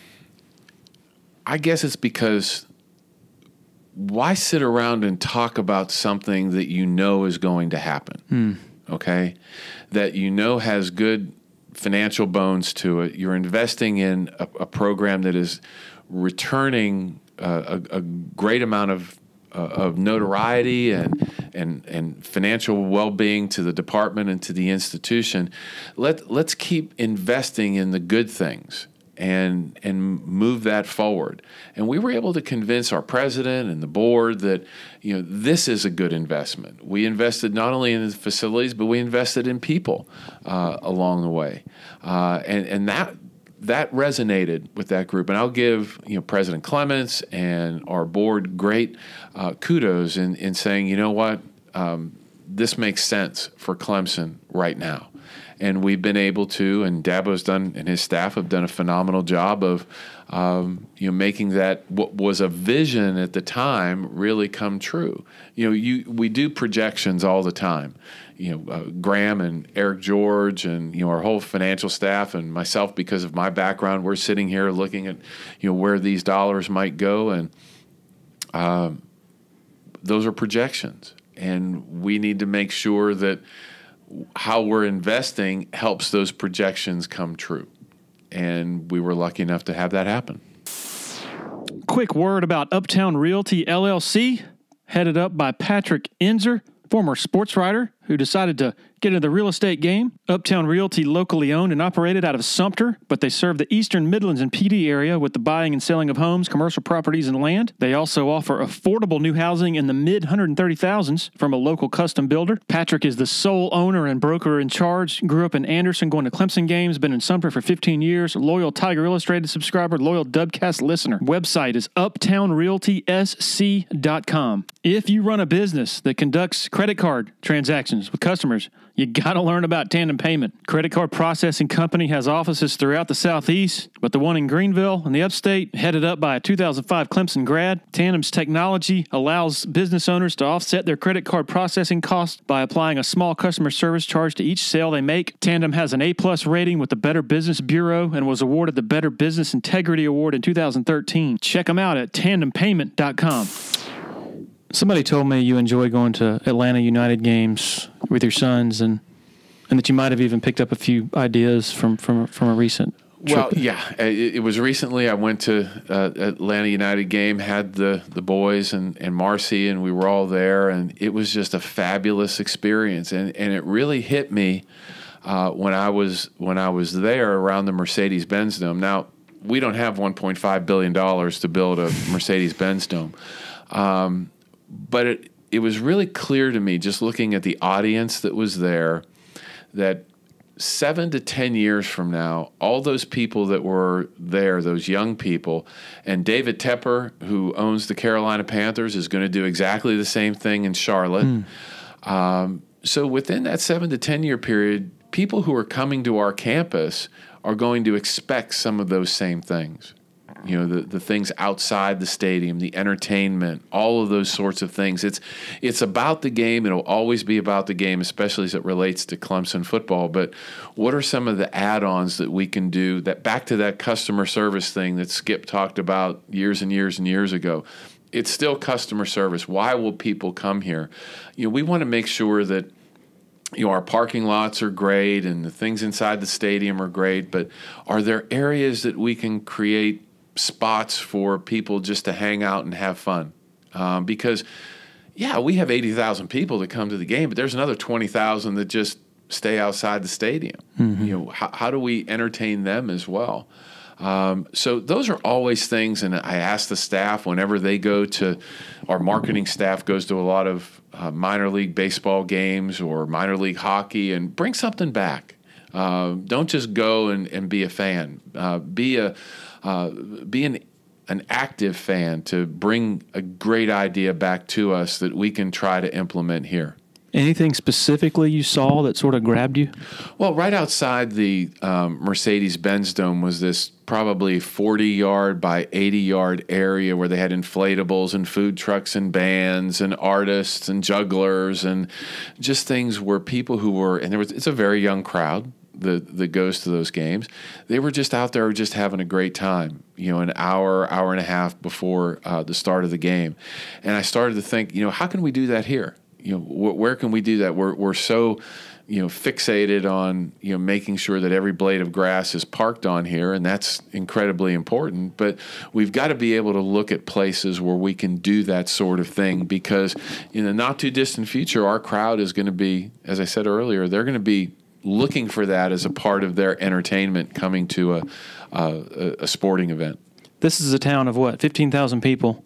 I guess it's because why sit around and talk about something that you know is going to happen, hmm. okay, that you know has good financial bones to it. You're investing in a, a program that is returning uh, a, a great amount of Uh, of notoriety and and and financial well-being to the department and to the institution. Let let's keep investing in the good things and and move that forward. And we were able to convince our president and the board that, you know, this is a good investment. We invested not only in the facilities, but we invested in people uh, along the way, uh, and and that. That resonated with that group, and I'll give you know President Clements and our board great uh, kudos in, in saying, you know what, um, this makes sense for Clemson right now, and we've been able to, and Dabo's done, and his staff have done a phenomenal job of um, you know making that what was a vision at the time really come true. You know, you we do projections all the time. You know, uh, Graham and Eric George and, you know, our whole financial staff and myself, because of my background, we're sitting here looking at, you know, where these dollars might go. And um, those are projections. And we need to make sure that how we're investing helps those projections come true. And we were lucky enough to have that happen. Quick word about Uptown Realty, L L C, headed up by Patrick Enzer, former sports writer who decided to get into the real estate game. Uptown Realty, locally owned and operated out of Sumter, but they serve the Eastern Midlands and P D area with the buying and selling of homes, commercial properties, and land. They also offer affordable new housing in the mid one hundred thirty thousands from a local custom builder. Patrick is the sole owner and broker in charge. Grew up in Anderson, going to Clemson games, been in Sumter for fifteen years, loyal Tiger Illustrated subscriber, loyal Dubcast listener. Website is uptown realty s c dot com. If you run a business that conducts credit card transactions with customers, you got to learn about Tandem Payment. Credit Card Processing Company has offices throughout the Southeast, but the one in Greenville in the upstate, headed up by a two thousand five Clemson grad. Tandem's technology allows business owners to offset their credit card processing costs by applying a small customer service charge to each sale they make. Tandem has an A-plus rating with the Better Business Bureau and was awarded the Better Business Integrity Award in two thousand thirteen. Check them out at tandem payment dot com. Somebody told me you enjoy going to Atlanta United games with your sons, and and that you might have even picked up a few ideas from from, from a recent trip. Well, yeah, it, it was recently. I went to uh, Atlanta United game, had the, the boys and, and Marcy, and we were all there, and it was just a fabulous experience. And, and it really hit me uh, when I was when I was there around the Mercedes-Benz Dome. Now, we don't have one point five billion dollars to build a Mercedes-Benz Dome. Um, But it, it was really clear to me, just looking at the audience that was there, that seven to ten years from now, all those people that were there, those young people, and David Tepper, who owns the Carolina Panthers, is going to do exactly the same thing in Charlotte. Mm. Um, so within that seven to ten year period, people who are coming to our campus are going to expect some of those same things. You know, the, the things outside the stadium, the entertainment, all of those sorts of things. It's it's about the game. It'll always be about the game, especially as it relates to Clemson football. But what are some of the add-ons that we can do, that back to that customer service thing that Skip talked about years and years and years ago? It's still customer service. Why will people come here? You know, we want to make sure that, you know, our parking lots are great and the things inside the stadium are great, but are there areas that we can create spots for people just to hang out and have fun? Um, because, yeah, we have eighty thousand people that come to the game, but there's another twenty thousand that just stay outside the stadium. Mm-hmm. You know, how, how do we entertain them as well? Um, so those are always things, and I ask the staff whenever they go to, our marketing staff goes to a lot of uh, minor league baseball games or minor league hockey, and bring something back. Uh, don't just go and, and be a fan. Uh, be a uh, be an an active fan to bring a great idea back to us that we can try to implement here. Anything specifically you saw that sort of grabbed you? Well, right outside the um, Mercedes-Benz Dome was this probably forty-yard by eighty-yard area where they had inflatables and food trucks and bands and artists and jugglers and just things where people who were, and there was, it's a very young crowd that, that goes to those games. They were just out there just having a great time, you know, an hour, hour and a half before uh, the start of the game. And I started to think, you know, how can we do that here? You know, wh- where can we do that? We're we're so, you know, fixated on, you know, making sure that every blade of grass is parked on here, and that's incredibly important. But we've got to be able to look at places where we can do that sort of thing, because in the not too distant future, our crowd is going to be, as I said earlier, they're going to be looking for that as a part of their entertainment coming to a a, a sporting event. This is a town of what, fifteen thousand people,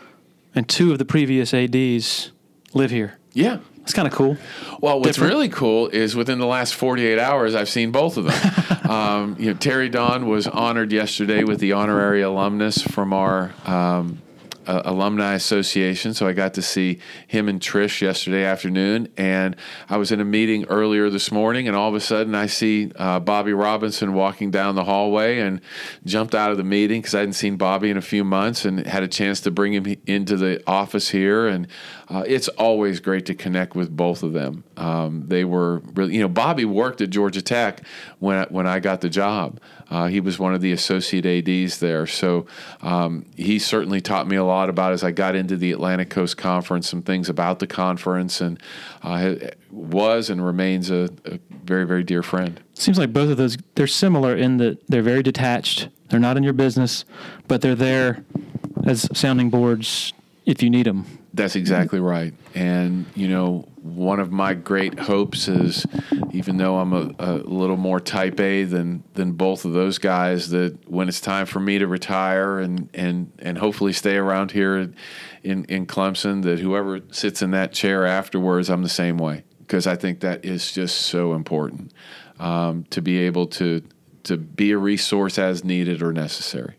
and two of the previous A Ds live here. Yeah. It's kind of cool. Well, what's Different. really cool is within the last forty-eight hours, I've seen both of them. um, you know, Terry Don was honored yesterday with the honorary alumnus from our um, uh, alumni association, so I got to see him and Trish yesterday afternoon. And I was in a meeting earlier this morning, and all of a sudden I see uh, Bobby Robinson walking down the hallway, and jumped out of the meeting because I hadn't seen Bobby in a few months, and had a chance to bring him into the office here. And Uh, it's always great to connect with both of them. Um, they were really, you know, Bobby worked at Georgia Tech when I, when I got the job. Uh, he was one of the associate A Ds there. So um, he certainly taught me a lot about, as I got into the Atlantic Coast Conference, some things about the conference, and uh, was and remains a, a very, very dear friend. Seems like both of those, they're similar in that they're very detached. They're not in your business, but they're there as sounding boards if you need them. That's exactly right. And, you know, one of my great hopes is, even though I'm a, a little more type A than, than both of those guys, that when it's time for me to retire and, and, and hopefully stay around here in, in Clemson, that whoever sits in that chair afterwards, I'm the same way. Because I think that is just so important, um, to be able to to be a resource as needed or necessary.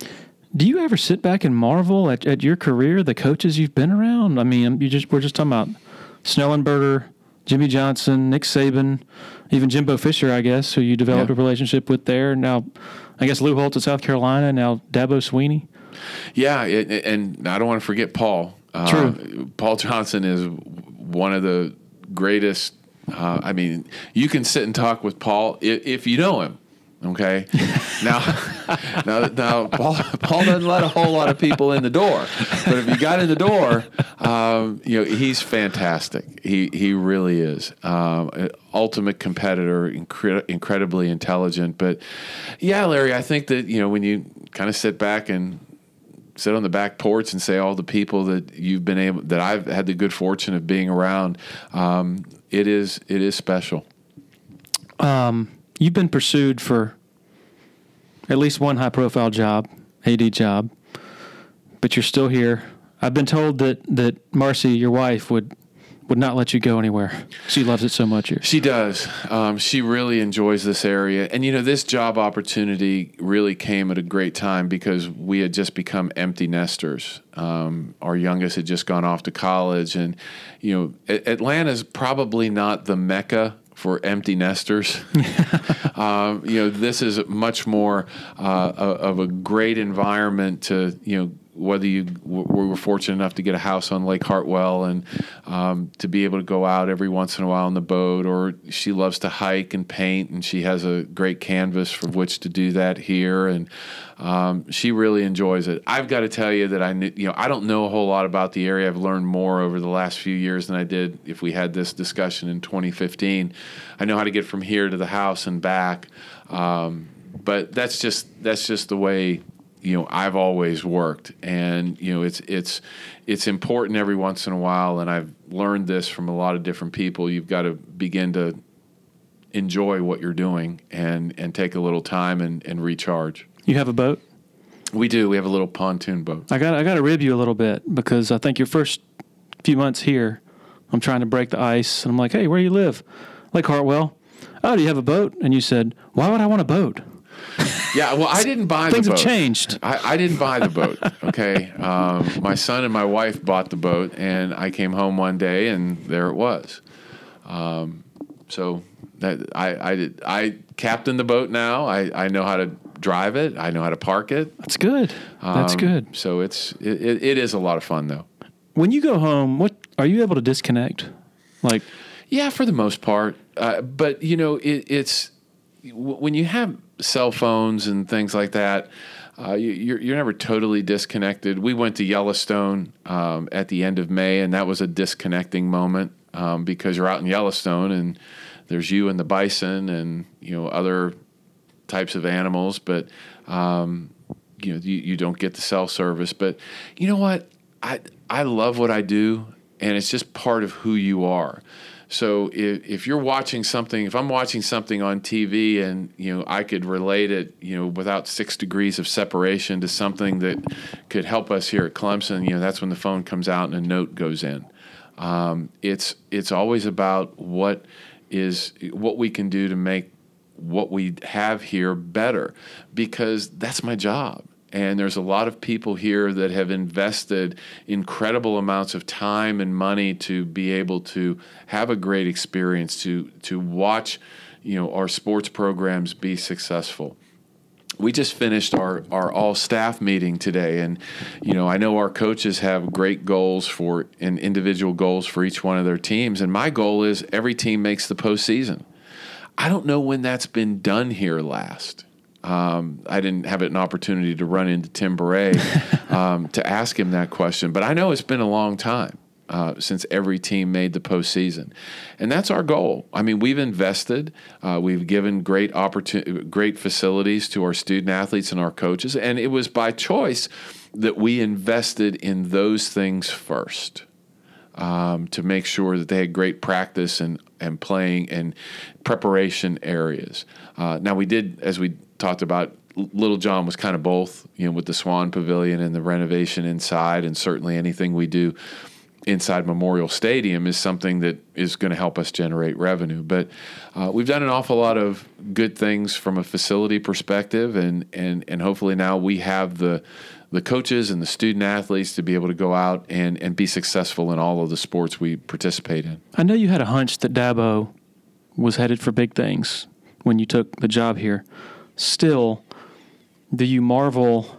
Do you ever sit back and marvel at, at your career, the coaches you've been around? I mean, you just we're just talking about Snellenberger, Jimmy Johnson, Nick Saban, even Jimbo Fisher, I guess, who you developed yeah. a relationship with there. Now, I guess Lou Holtz at South Carolina, now Dabo Swinney. Yeah, it, and I don't want to forget Paul. True. Uh, Paul Johnson is one of the greatest. Uh, I mean, you can sit and talk with Paul if, if you know him. Okay. Now, now, now, Paul, Paul doesn't let a whole lot of people in the door, but if you got in the door, um, you know, he's fantastic. He he really is. Um, an ultimate competitor, incre- incredibly intelligent. But yeah, Larry, I think that, you know, when you kind of sit back and sit on the back porch and say all the people that you've been able, that I've had the good fortune of being around, um, it is it is special. Um. You've been pursued for at least one high-profile job, A D job, but you're still here. I've been told that, that Marcy, your wife, would would not let you go anywhere. She loves it so much here. She does. Um, she really enjoys this area. And, you know, this job opportunity really came at a great time because we had just become empty nesters. Um, our youngest had just gone off to college. And, you know, Atlanta's probably not the Mecca for empty nesters. um, you know, this is much more uh, of a great environment to, you know, whether you we were fortunate enough to get a house on Lake Hartwell and um, to be able to go out every once in a while on the boat, or she loves to hike and paint, and she has a great canvas for which to do that here, and um, she really enjoys it. I've got to tell you that I knew, you know I don't know a whole lot about the area. I've learned more over the last few years than I did if we had this discussion in twenty fifteen. I know how to get from here to the house and back, um, but that's just that's just the way. You know, I've always worked, and you know, it's it's it's important every once in a while, and I've learned this from a lot of different people. You've got to begin to enjoy what you're doing and and take a little time and, and recharge. You have a boat? We do. We have a little pontoon boat. I got I got to rib you a little bit because I think your first few months here, I'm trying to break the ice, and I'm like, hey, where do you live? Lake Hartwell. Oh, do you have a boat? And you said, why would I want a boat? Yeah, well, I didn't buy the boat. Things have changed. I, I didn't buy the boat, okay? Um, my son and my wife bought the boat, and I came home one day, and there it was. Um, so that I I, did, I captain the boat now. I, I know how to drive it. I know how to park it. That's good. That's um, good. So it's it, it, it is a lot of fun, though. When you go home, what are you able to disconnect? Like, yeah, for the most part. Uh, but, you know, it, it's when you have cell phones and things like that, uh, you, you're, you're never totally disconnected. We went to Yellowstone um, at the end of May, and that was a disconnecting moment um, because you're out in Yellowstone and there's you and the bison and, you know, other types of animals, but, um, you know, you, you don't get the cell service. But you know what? I, I love what I do, and it's just part of who you are. So if, if you're watching something, if I'm watching something on T V and, you know, I could relate it, you know, without six degrees of separation to something that could help us here at Clemson, you know, that's when the phone comes out and a note goes in. Um, it's it's always about what is what we can do to make what we have here better, because that's my job. And there's a lot of people here that have invested incredible amounts of time and money to be able to have a great experience, to to watch, you know, our sports programs be successful. We just finished our, our all-staff meeting today, and, you know, I know our coaches have great goals for and individual goals for each one of their teams, and my goal is every team makes the postseason. I don't know when that's been done here last. Um, I didn't have an opportunity to run into Tim Beret um, to ask him that question, but I know it's been a long time uh, since every team made the postseason, and that's our goal. I mean, we've invested, uh, we've given great opportunity, great facilities to our student athletes and our coaches, and it was by choice that we invested in those things first. Um, to make sure that they had great practice and, and playing and preparation areas. Uh, now, we did, as we talked about, Little John was kind of both, you know, with the Swan Pavilion and the renovation inside, and certainly anything we do inside Memorial Stadium is something that is going to help us generate revenue. But uh, we've done an awful lot of good things from a facility perspective, and and and hopefully now we have the the coaches and the student athletes to be able to go out and, and be successful in all of the sports we participate in. I know you had a hunch that Dabo was headed for big things when you took the job here. Still, do you marvel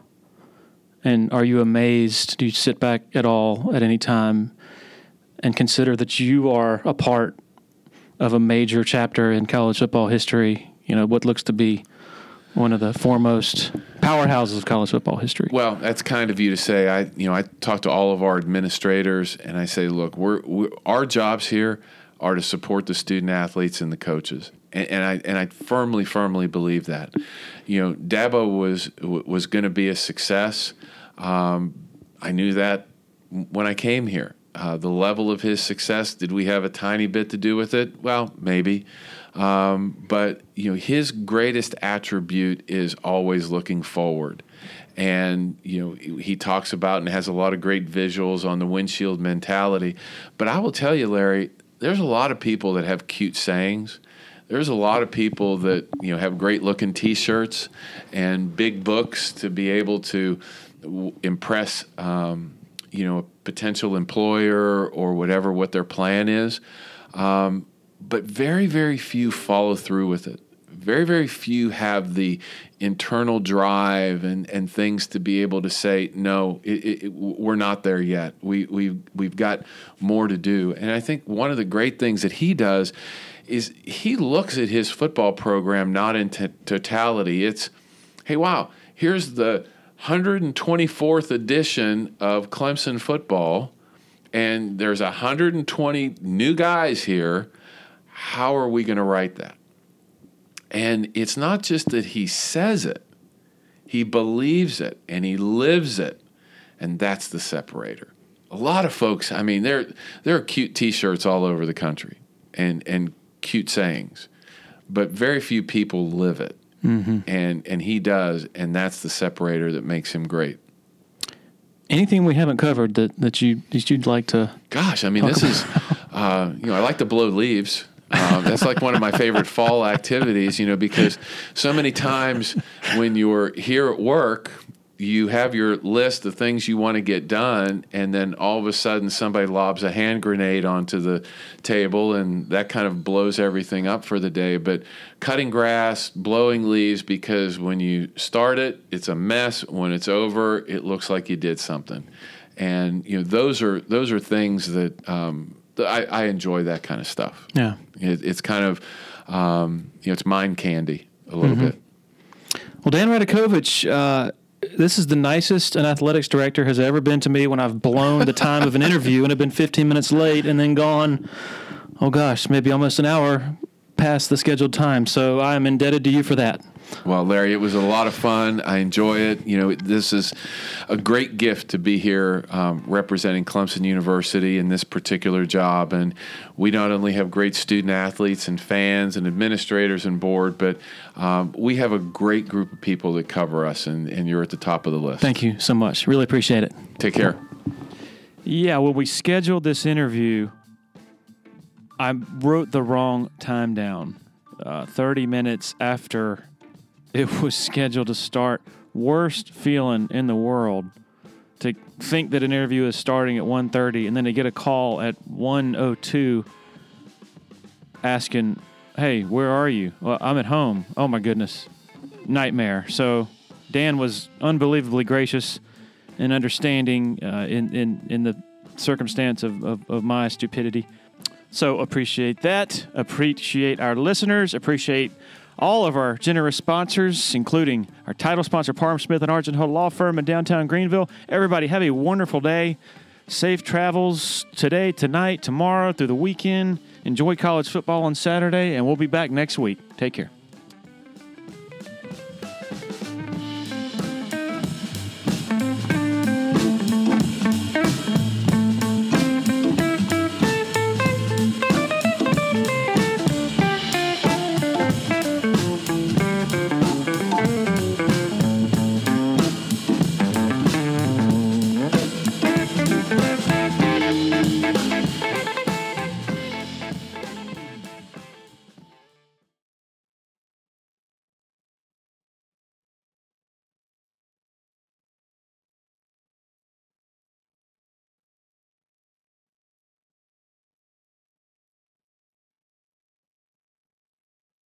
and are you amazed? Do you sit back at all at any time and consider that you are a part of a major chapter in college football history, you know, what looks to be one of the foremost powerhouses of college football history? Well, that's kind of you to say. I, you know, I talk to all of our administrators, and I say, look, we're, we're our jobs here are to support the student athletes and the coaches, and, and I and I firmly, firmly believe that. You know, Dabo was was going to be a success. Um, I knew that when I came here. Uh, the level of his success, did we have a tiny bit to do with it? Well, maybe. Um, but, you know, his greatest attribute is always looking forward. And, you know, he talks about and has a lot of great visuals on the windshield mentality. But I will tell you, Larry, there's a lot of people that have cute sayings. There's a lot of people that, you know, have great looking T-shirts and big books to be able to w- impress, um, you know, a potential employer or whatever, what their plan is. Um, but very, very few follow through with it. Very, very few have the internal drive and, and things to be able to say, no, it, it, we're not there yet. We, we've, we've got more to do. And I think one of the great things that he does is he looks at his football program not in t- totality. It's, hey, wow, here's the one hundred twenty-fourth edition of Clemson football, and there's one hundred twenty new guys here. How are we going to write that? And it's not just that he says it. He believes it, and he lives it, and that's the separator. A lot of folks, I mean, there there are cute T-shirts all over the country and, and cute sayings, but very few people live it, mm-hmm. and, and he does, and that's the separator that makes him great. Anything we haven't covered that, that, you, that you'd like to Gosh, I mean, this is, uh, you know, I like to blow leaves. Um, that's like one of my favorite fall activities, you know, because so many times when you're here at work, you have your list of things you want to get done, and then all of a sudden somebody lobs a hand grenade onto the table, and that kind of blows everything up for the day. But cutting grass, blowing leaves, because when you start it, it's a mess. When it's over, it looks like you did something. And, you know, those are those are things that um, I, I enjoy that kind of stuff. Yeah. It, it's kind of, um, you know, it's mind candy a little mm-hmm. bit. Well, Dan Radakovich, uh, this is the nicest an athletics director has ever been to me when I've blown the time of an interview and have been fifteen minutes late and then gone, oh gosh, maybe almost an hour past the scheduled time. So I am indebted to you for that. Well, Larry, it was a lot of fun. I enjoy it. You know, this is a great gift to be here um, representing Clemson University in this particular job. And we not only have great student athletes and fans and administrators and board, but um, we have a great group of people that cover us, and, and you're at the top of the list. Thank you so much. Really appreciate it. Take care. Yeah, when we scheduled this interview, I wrote the wrong time down. Uh, thirty minutes after it was scheduled to start. Worst feeling in the world to think that an interview is starting at one thirty and then to get a call at one oh two asking, hey, where are you? Well, I'm at home. Oh, my goodness. Nightmare. So Dan was unbelievably gracious and understanding uh, in, in, in the circumstance of, of, of my stupidity. So appreciate that. Appreciate our listeners. Appreciate all of our generous sponsors, including our title sponsor, Parham Smith and Argent Hull Law Firm in downtown Greenville. Everybody have a wonderful day. Safe travels today, tonight, tomorrow, through the weekend. Enjoy college football on Saturday, and we'll be back next week. Take care.